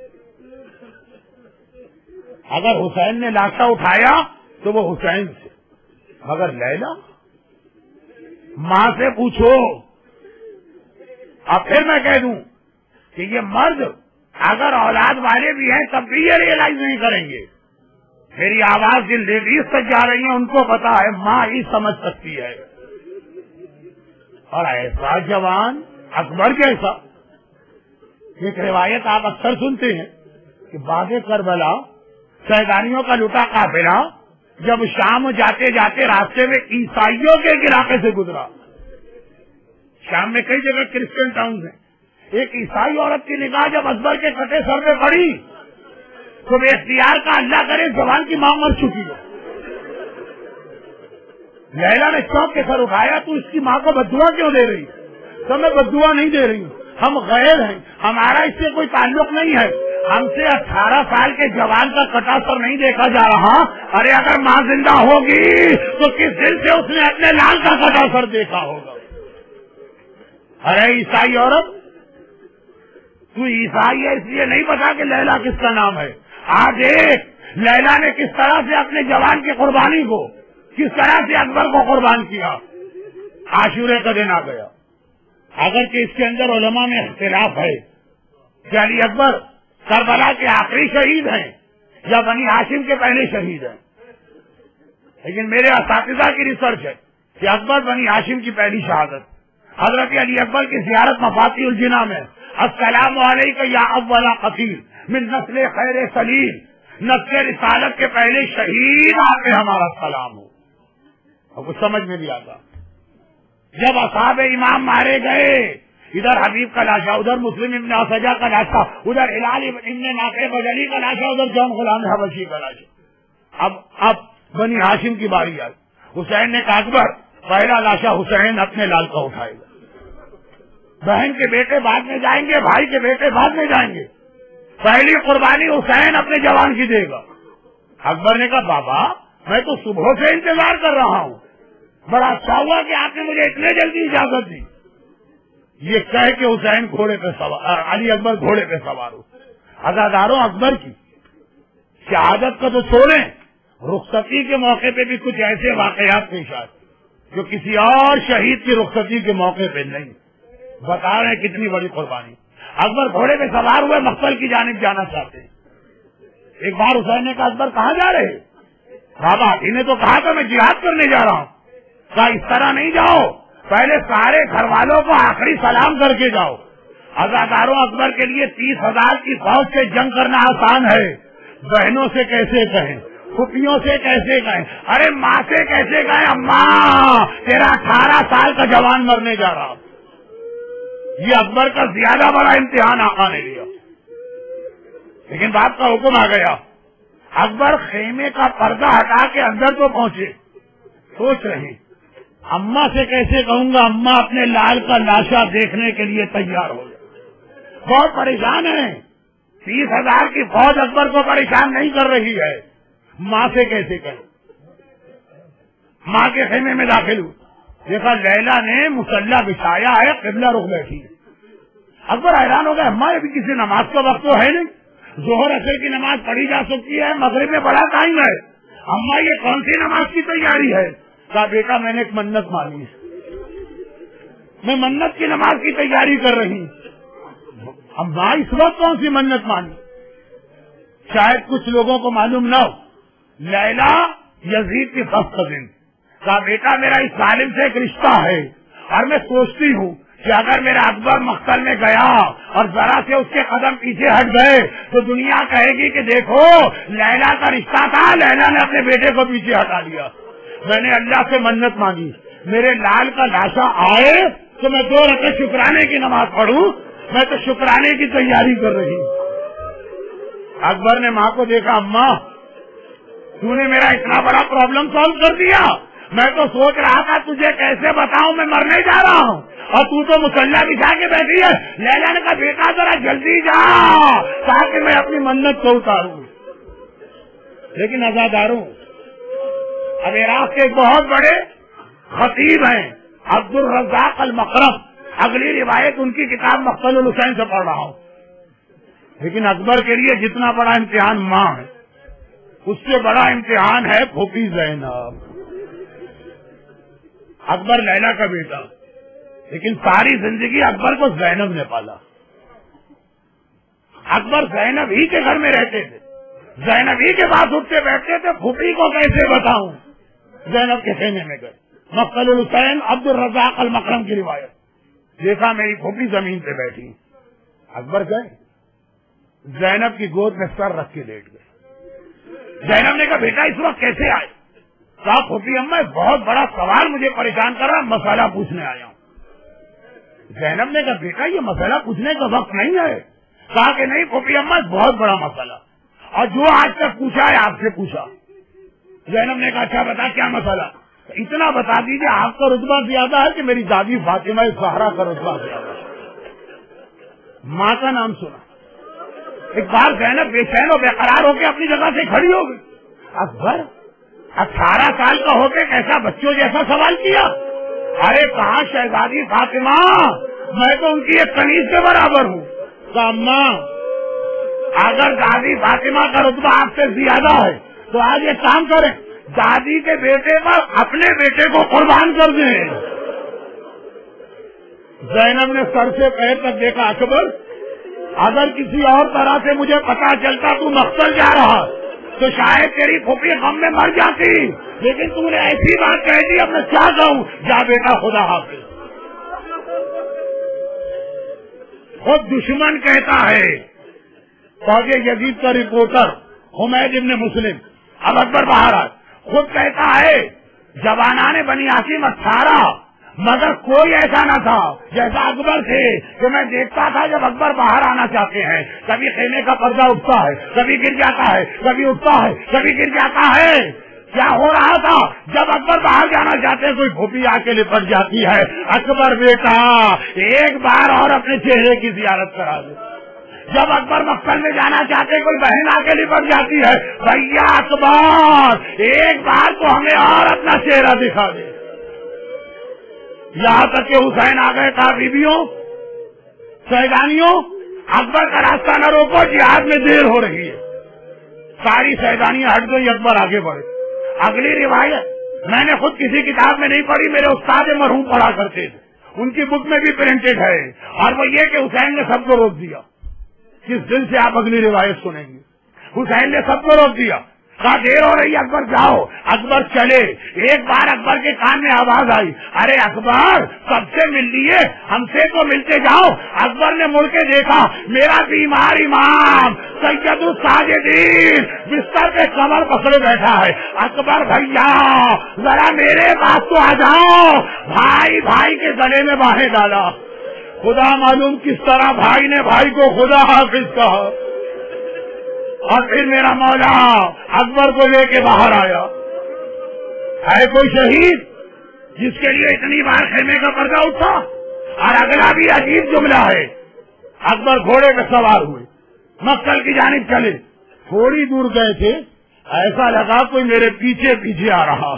اگر حسین نے لاشا اٹھایا تو وہ حسین سے، مگر لیلا ماں سے پوچھو. اب پھر میں کہہ دوں کہ یہ مرد اگر اولاد والے بھی ہیں تب بھی یہ ریئلائز نہیں کریں گے. میری آواز جن لیڈیز تک جا رہی ہیں ان کو پتا ہے ماں ہی سمجھ سکتی ہے. اور ایسا جوان اکبر جیسا، ایک روایت آپ اکثر سنتے ہیں کہ بعد کربلا سیدانیوں کا لٹا قافلہ جب شام جاتے جاتے راستے میں عیسائیوں کے علاقے سے گزرا. شام میں کئی جگہ کرسچن ٹاؤنز ہیں. ایک عیسائی عورت کی نگاہ جب اکبر کے کٹے سر پہ پڑی تو بے اختیار کا اللہ کرے زبان کی ماں مر چکی ہے. لیلا نے چوک کے سر اٹھایا، تو اس کی ماں کو بددعا کیوں دے رہی؟ تو میں بددعا نہیں دے رہی ہوں، ہم غیر ہیں، ہمارا اس سے کوئی تعلق نہیں ہے. ہم سے اٹھارہ سال کے جوان کا کٹا سر نہیں دیکھا جا رہا. ارے اگر ماں زندہ ہوگی تو کس دل سے اس نے اپنے لال کا کٹا سر دیکھا ہوگا؟ ارے عیسائی عورت، تو عیسائی ہے اس لیے نہیں پتا کہ لیلا کس کا نام ہے. آج ایک لیلا نے کس طرح سے اپنے جوان کی قربانی کو، کس طرح سے اکبر کو قربان کیا. عاشورے کا دن آ گیا، اگرچہ اس کے اندر علماء میں اختلاف ہے کہ علی اکبر کربلا کے آخری شہید ہیں یا بنی ہاشم کے پہلے شہید ہیں، لیکن میرے اساتذہ کی ریسرچ ہے کہ اکبر بنی ہاشم کی پہلی شہادت. حضرت علی اکبر کی زیارت مفاتیح الجناح میں السلام علیکم یا اول قتیل من نسل خیر سلیم، نسل رسالت کے پہلے شہید آپ پہ ہمارا سلام ہو. اور کچھ سمجھ میں بھی آتا، جب اصحاب امام مارے گئے، ادھر حبیب کا لاشا، ادھر مسلم ابن اسجا کا لاشا، ادھر ہلال ابن نافع بجلی کا لاشا، ادھر جون غلام حبشی کا لاشا. اب اب بنی ہاشم کی باری آئی. حسین نے کہا اکبر پہلا لاشا حسین اپنے لال کا اٹھائے گا، بہن کے بیٹے بعد میں جائیں گے، بھائی کے بیٹے بعد میں جائیں گے، پہلی قربانی حسین اپنے جوان کی دے گا۔ اکبر نے کہا بابا میں تو صبح سے انتظار کر رہا ہوں، بڑا اچھا ہوا کہ آپ نے مجھے اتنے جلدی اجازت دی۔ یہ کہہ کے حسین گھوڑے پہ سوار، علی اکبر گھوڑے پہ سوار ہو۔ عزاداروں اکبر کی شہادت کا تو چھوڑیں، رخصتی کے موقع پہ بھی کچھ ایسے واقعات پیش آئے جو کسی اور شہید کی رخصتی کے موقع پہ نہیں، بتا رہے ہیں کتنی بڑی قربانی۔ اکبر گھوڑے پہ سوار ہوئے مقتل کی جانب جانا چاہتے ہیں۔ ایک بار حسین نے کہا اکبر کہاں جا رہے؟ بابا انہیں تو کہا تھا میں جہاد کرنے جا رہا ہوں۔ کہا اس طرح نہیں جاؤ، پہلے سارے گھر والوں کو آخری سلام کر کے جاؤ۔ عزاداروں اکبر کے لیے تیس ہزار کی فوج سے جنگ کرنا آسان ہے، بہنوں سے کیسے کہیں، پھوپھیوں سے کیسے کہیں، ارے ماں سے کیسے کہیں اماں تیرا اٹھارہ سال کا جوان مرنے جا رہا۔ یہ اکبر کا زیادہ بڑا امتحان آقا نے لیا، لیکن باپ کا حکم آ گیا۔ اکبر خیمے کا پردہ ہٹا کے اندر تو پہنچے، سوچ رہے اماں سے کیسے کہوں گا، اماں اپنے لال کا لاشا دیکھنے کے لیے تیار ہو گئے، بہت پریشان ہیں۔ تیس ہزار کی فوج اکبر کو پریشان نہیں کر رہی ہے، ماں سے کیسے کہیں۔ ماں کے خیمے میں داخل ہوئے، دیکھا لیلا نے مسلح بچھایا ہے، قبلہ رخ بیٹھی ہے۔ اکبر حیران ہو گئے، اماں ابھی کسی نماز کا وقت تو ہے نہیں، ظہر اثر کی نماز پڑھی جا سکتی ہے، مغرب میں بڑا ٹائم ہے، اماں یہ کون سی نماز کی تیاری ہے؟ کہا بیٹا میں نے ایک منت مانی ہے، میں منت کی نماز کی تیاری کر رہی ہوں۔ اماں اس وقت کون سی منت مانی؟ شاید کچھ لوگوں کو معلوم نہ ہو، لیلا یزید کی فرسٹ کزن۔ کہا بیٹا میرا اس ظالم سے ایک رشتہ ہے، اور میں سوچتی ہوں کہ اگر میرا اکبر مقتل میں گیا اور ذرا سے اس کے قدم پیچھے ہٹ گئے تو دنیا کہے گی کہ دیکھو لیلا کا رشتہ تھا، لیلا نے اپنے بیٹے کو پیچھے ہٹا لیا۔ میں نے اللہ سے منت مانگی میرے لال کا لاشا آئے تو میں دو رکعت شکرانے کی نماز پڑھوں، میں تو شکرانے کی تیاری کر رہی ہوں۔ اکبر نے ماں کو دیکھا، اماں تو نے میرا اتنا بڑا پرابلم سالو کر دیا، میں تو سوچ رہا تھا تجھے کیسے بتاؤں میں مرنے جا رہا ہوں، اور تو تو مسلح بچھا کے بیٹھی ہے۔ لیلا نے کہا بیٹا ذرا جلدی جا تاکہ میں اپنی منت کو اتاروں۔ لیکن عزاداروں اب عراق کے بہت بڑے خطیب ہیں عبد الرزاق المقرم، اگلی روایت ان کی کتاب مقتل الحسین سے پڑھ رہا ہوں، لیکن اکبر کے لیے جتنا بڑا امتحان ماں ہے اس سے بڑا امتحان ہے پھوپھی زینب۔ اکبر لیلا کا بیٹا، لیکن ساری زندگی اکبر کو زینب نے پالا۔ اکبر زینب ہی کے گھر میں رہتے تھے، زینب ہی کے پاس اٹھتے بیٹھتے تھے، پھوپھی کو کیسے بتاؤں؟ زینب کے خیمے میں گئے، مقتل الحسین عبد الرزاق المقرم کی روایت، دیکھا میری پھوپھی زمین پہ بیٹھی۔ اکبر گئے، زینب کی گود میں سر رکھ کے لیٹ گئے۔ زینب نے کہا بیٹا اس وقت کیسے آئے؟ کہا پھوپھی اماں ایک بہت بڑا سوال مجھے پریشان کر رہا، مسئلہ پوچھنے آیا ہوں۔ زینب نے کہا بیٹا یہ مسئلہ پوچھنے کا وقت نہیں ہے۔ کہا کہ نہیں پھوپھی اماں بہت بڑا مسئلہ، اور جو آج تک پوچھا ہے آپ سے پوچھا۔ زینب نے کہا اچھا بتا کیا مسئلہ؟ اتنا بتا دیجیے آپ کا رتبہ زیادہ ہے کہ میری دادی فاطمہ زہرا کا رتبہ زیادہ ہے۔ ماں کا نام سنا، ایک بار زینب بے چین و بے قرار ہو کے اپنی جگہ سے کھڑی ہو گئی۔ اکبر اٹھارہ سال کا ہو کے کیسا بچوں جیسا سوال کیا؟ ارے کہاں شہزادی فاطمہ، میں تو ان کی ایک کنیز کے برابر ہوں۔ کہا اماں اگر دادی فاطمہ کا رتبہ آپ سے زیادہ ہے تو آج ایک کام کریں، دادی کے بیٹے پر اپنے بیٹے کو قربان کر دیں۔ زینب نے سر سے پیر تک دیکھا، اکبر اگر کسی اور طرح سے مجھے پتا چلتا تو مقتل جا رہا تو شاید تیری پھوپھی غم میں مر جاتی، لیکن تم نے ایسی بات کہہ دی، اب میں کیا کہوں؟ جا بیٹا خدا حافظ۔ خود دشمن کہتا ہے، فوج یزید کا رپورٹر حمید ابن مسلم، اب اکبر باہر آئے، خود کہتا ہے جوانان بنی ہاشم اٹھارہ، مگر کوئی ایسا نہ تھا جیسا اکبر تھے کہ میں دیکھتا تھا جب اکبر باہر آنا چاہتے ہیں کبھی خیمے کا پردہ اٹھتا ہے، کبھی گر جاتا ہے، کبھی اٹھتا ہے، کبھی گر جاتا ہے۔ کیا ہو رہا تھا؟ جب اکبر باہر جانا چاہتے ہیں کوئی پھوپھی آ کے لپٹ جاتی ہے، اکبر بیٹا ایک بار اور اپنے چہرے کی زیارت کرا دے۔ جب اکبر مقتل میں جانا چاہتے کوئی بہن آ کے لپٹ جاتی ہے، بھیا اکبر ایک بار تو ہمیں اور اپنا چہرہ دکھا دے۔ یہاں تک کہ حسین آ گئے، کہا بیویوں سیدانیوں اکبر کا راستہ نہ روکو، جہاد میں دیر ہو رہی ہے۔ ساری سیدانیاں ہٹ گئی، اکبر آگے بڑھے۔ اگلی روایت میں نے خود کسی کتاب میں نہیں پڑھی، میرے استاد مرحوم پڑھا کرتے تھے، ان کی بک میں بھی پرنٹڈ ہے، اور وہ یہ کہ حسین نے سب کو روک دیا۔ کس دل سے آپ اگلی روایت سنیں گے؟ حسین نے سب کو روک دیا، کہا دیر ہو رہی، اکبر جاؤ۔ اکبر چلے، ایک بار اکبر کے کان میں آواز آئی، ارے اکبر سب سے مل لیے، ہم سے تو ملتے جاؤ۔ اکبر نے مڑ کے دیکھا، میرا بیمار امام سید الساجدین بستر پہ کمر پکڑے بیٹھا ہے۔ اکبر بھیا ذرا میرے پاس تو آ جاؤ۔ بھائی بھائی کے گلے میں باہیں ڈالا، خدا معلوم کس طرح بھائی نے بھائی کو خدا حافظ کہا، اور پھر میرا مولا اکبر کو لے کے باہر آیا۔ ہے کوئی شہید جس کے لیے اتنی بار خیمے کا پردہ اٹھا؟ اور اگلا بھی عجیب جملہ ہے، اکبر گھوڑے پہ سوار ہوئے، مقتل کی جانب چلے، تھوڑی دور گئے تھے، ایسا لگا کوئی میرے پیچھے پیچھے آ رہا۔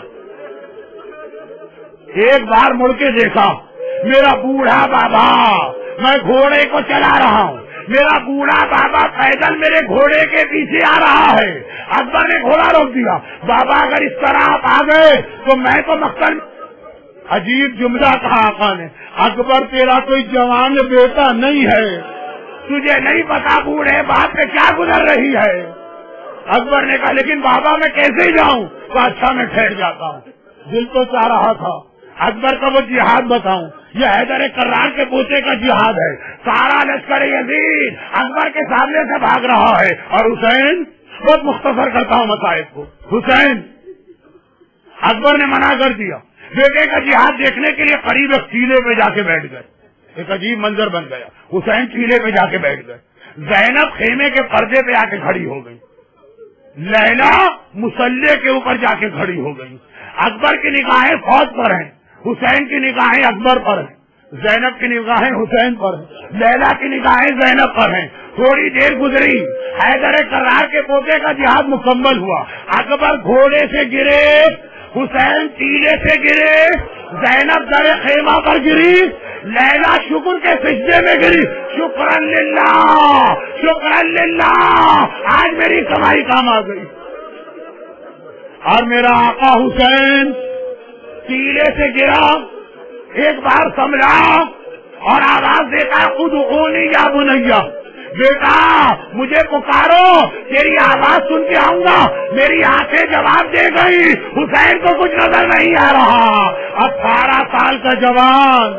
ایک بار مڑ کے دیکھا، میرا بوڑھا بابا، میں گھوڑے کو چلا رہا ہوں، میرا بوڑھا بابا پیدل میرے گھوڑے کے پیچھے آ رہا ہے۔ اکبر نے گھوڑا روک دیا، بابا اگر اس طرح آپ آ گئے تو میں تو مقتل۔ عجیب جملہ کہا آقا نے، اکبر تیرا کوئی جوان بیٹا نہیں ہے، تجھے نہیں پتا بوڑھے باپ پہ کیا گزر رہی ہے۔ اکبر نے کہا لیکن بابا میں کیسے جاؤں؟ تو اچھا میں ٹھہر جاتا ہوں، دل تو چاہ رہا تھا اکبر کا وہ جہاد بتاؤں، یہ حیدر کرار کے پوتے کا جہاد ہے، سارا لشکر یزید اکبر کے سامنے سے بھاگ رہا ہے، اور حسین، بہت مختصر کرتا ہوں مسائل کو، حسین اکبر نے منع کر دیا، بیٹے کا جہاد دیکھنے کے لیے قریب ایک ٹیلے پہ جا کے بیٹھ گئے۔ ایک عجیب منظر بن گیا، حسین ٹیلے پہ جا کے بیٹھ گئے، زینب خیمے کے پردے پہ آ کے کھڑی ہو گئی، لیلا مسلح کے اوپر جا کے کھڑی ہو گئی۔ اکبر کی نگاہیں فوج پر ہیں، حسین کی نگاہیں اکبر پر ہیں، زینب کی نگاہیں حسین پر ہیں، لیلا کی نگاہیں زینب پر ہیں۔ تھوڑی دیر گزری، حیدر کرار کے پوتے کا جہاد مکمل ہوا، اکبر گھوڑے سے گرے، حسین ٹیلے سے گرے، زینب در خیمہ پر گری، لیلا شکر کے سجدے میں گری، شکرن للہ شکرن للہ، آج میری کمائی کام آ گئی۔ اور میرا آقا حسین ٹیلے سے گرا، ایک بار سمجھا اور آواز دیتا ادعونی یا بنیا، بیٹا مجھے پکارو، تیری آواز سن کے آؤں گا۔ میری آنکھیں جواب دے گئی، حسین کو کچھ نظر نہیں آ رہا، اٹھارہ سال کا جوان،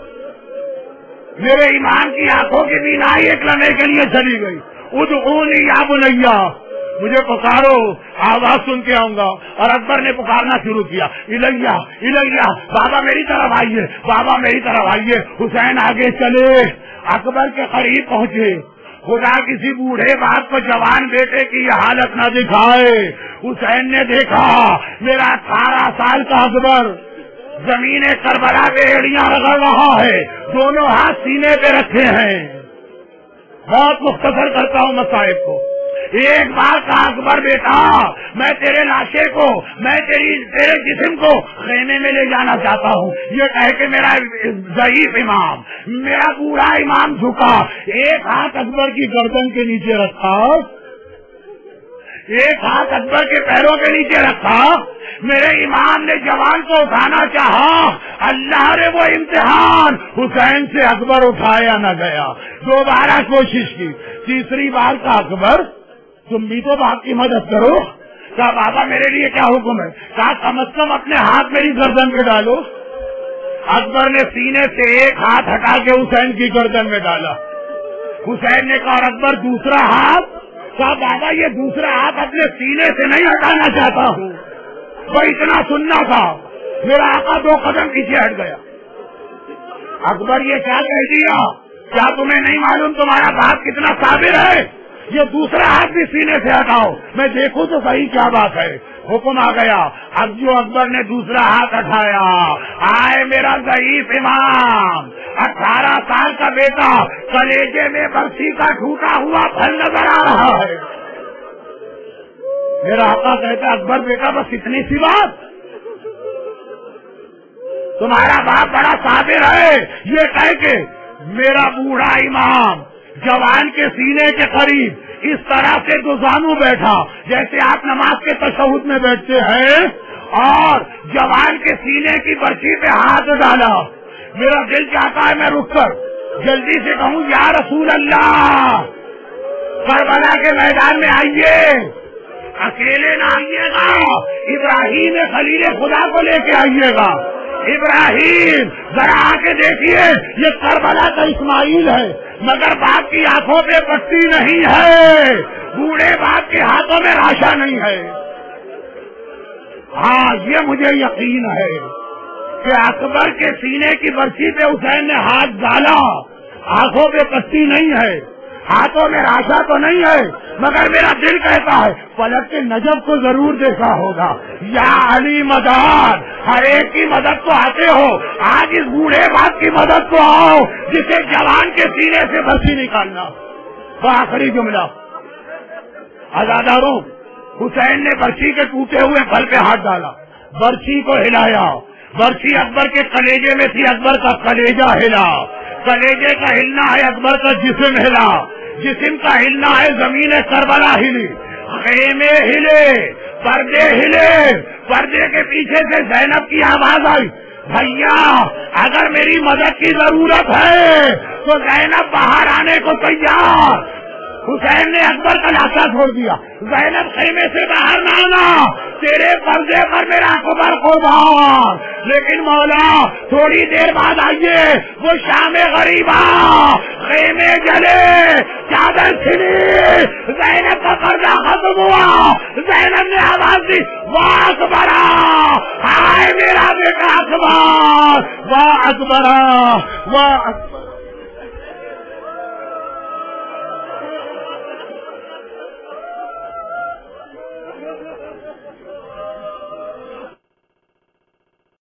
میرے ایمان کی آنکھوں کی بینائی ایک لمحے کے لیے چلی گئی۔ ادعونی یا بنیا، مجھے پکارو، آواز سن کے آؤں گا۔ اور اکبر نے پکارنا شروع کیا، الیہ الیہ، بابا میری طرف آئیے، بابا میری طرف آئیے۔ حسین آگے چلے، اکبر کے قریب پہنچے، خدا کسی بوڑھے باپ کو جوان بیٹے کی یہ حالت نہ دکھائے۔ حسین نے دیکھا میرا اٹھارہ سال کا اکبر زمین کربلا پہ ایڑیاں رگڑ رہا ہے، دونوں ہاتھ سینے پہ رکھے ہیں۔ بہت مختصر کرتا ہوں مسائل کو۔ ایک بار کا اکبر بیٹا، میں تیرے لاشے کو، میں تیری تیرے جسم کو خیمے میں لے جانا چاہتا ہوں، یہ کہہ کے میرا ضعیف امام، میرا بوڑھا امام جھکا، ایک ہاتھ اکبر کی گردن کے نیچے رکھا، ایک ہاتھ اکبر کے پیروں کے نیچے رکھا۔ میرے امام نے جوان کو اٹھانا چاہا، اللہ نے وہ امتحان حسین سے اکبر اٹھایا نہ گیا۔ دوبارہ کوشش کی، تیسری بار کا اکبر تم بھی تو باپ کی مدد کرو۔ کہا بابا میرے لیے کیا حکم ہے؟ کہا کم از کم اپنے ہاتھ میری گردن پہ ڈالو۔ اکبر نے سینے سے ایک ہاتھ ہٹا کے حسین کی گردن میں ڈالا۔ حسین نے کہا اکبر دوسرا ہاتھ؟ کہا بابا یہ دوسرا ہاتھ اپنے سینے سے نہیں ہٹانا چاہتا ہوں، وہ اتنا سننا تھا۔ میرا آقا دو قدم پیچھے ہٹ گیا۔ اکبر یہ کیا کہہ دیا؟ کیا تمہیں نہیں معلوم تمہارا باپ کتنا صابر ہے؟ یہ دوسرا ہاتھ بھی سینے سے ہٹاؤ، میں دیکھوں تو صحیح کیا بات ہے۔ حکم آ گیا. اب جو اکبر نے دوسرا ہاتھ اٹھایا, آئے میرا ضعیف امام, اٹھارہ سال کا بیٹا, کلیجے میں برسی کا ٹوٹا ہوا پھل نظر آ رہا ہے. میرا آقا کہتا اکبر بیٹا بس اتنی سی بات, تمہارا باپ بڑا صابر ہے. یہ کہہ کے میرا بوڑھا امام جوان کے سینے کے قریب اس طرح سے دوزانو بیٹھا جیسے آپ نماز کے تشہد میں بیٹھتے ہیں, اور جوان کے سینے کی برچی پہ ہاتھ ڈالا. میرا دل چاہتا ہے میں رک کر جلدی سے کہوں یا رسول اللہ کربلا کے میدان میں آئیے, اکیلے نہ آئیے گا, ابراہیم خلیل خدا کو لے کے آئیے گا. ابراہیم ذرا آ کے دیکھیے یہ کربلا کا اسماعیل ہے, مگر باپ کی آنکھوں پہ پٹی نہیں ہے, بوڑھے باپ کے ہاتھوں میں راشا نہیں ہے. ہاں یہ مجھے یقین ہے کہ اکبر کے سینے کی برسی پہ حسین نے ہاتھ ڈالا, آنکھوں پہ پٹی نہیں ہے, ہاتھوں میں راشا تو نہیں ہے, مگر میرا دل کہتا ہے فلک کے نجف کو ضرور دیکھا ہوگا. یا علی مدد, ہر ایک کی مدد کو آتے ہو, آج اس بوڑھے باپ کی مدد کو آؤ جسے جوان کے سینے سے برسی نکالنا. وہ آخری جملہ آزاداروں, حسین نے برچی کے ٹوٹے ہوئے پھل پہ ہاتھ ڈالا, برچی کو ہلایا. برچی اکبر کے کلیجے میں تھی, اکبر کا کلیجہ ہلا. کلیجے کا ہلنا ہے, اکبر کا جسم ہلا. جسم کا ہلنا ہے, زمین کربلا ہلی, خیمے ہلے, پردے ہلے. پردے کے پیچھے سے زینب کی آواز آئی, بھیا اگر میری مدد کی ضرورت ہے تو زینب باہر آنے کو تیار. حسین نے اکبر کا لاشا چھوڑ دیا, زینب خیمے سے باہر نہ آنا, تیرے پردے پر میرا اکبر قربان. لیکن مولا تھوڑی دیر بعد آئیے, وہ شام غریبا, خیمے جلے, چادر چھنی, زینب کا پردہ ختم ہوا. زینب نے آواز دی واہ اکبرا, ہائے میرا بیٹا اکبر, واہ اکبرا, واہ اکبر.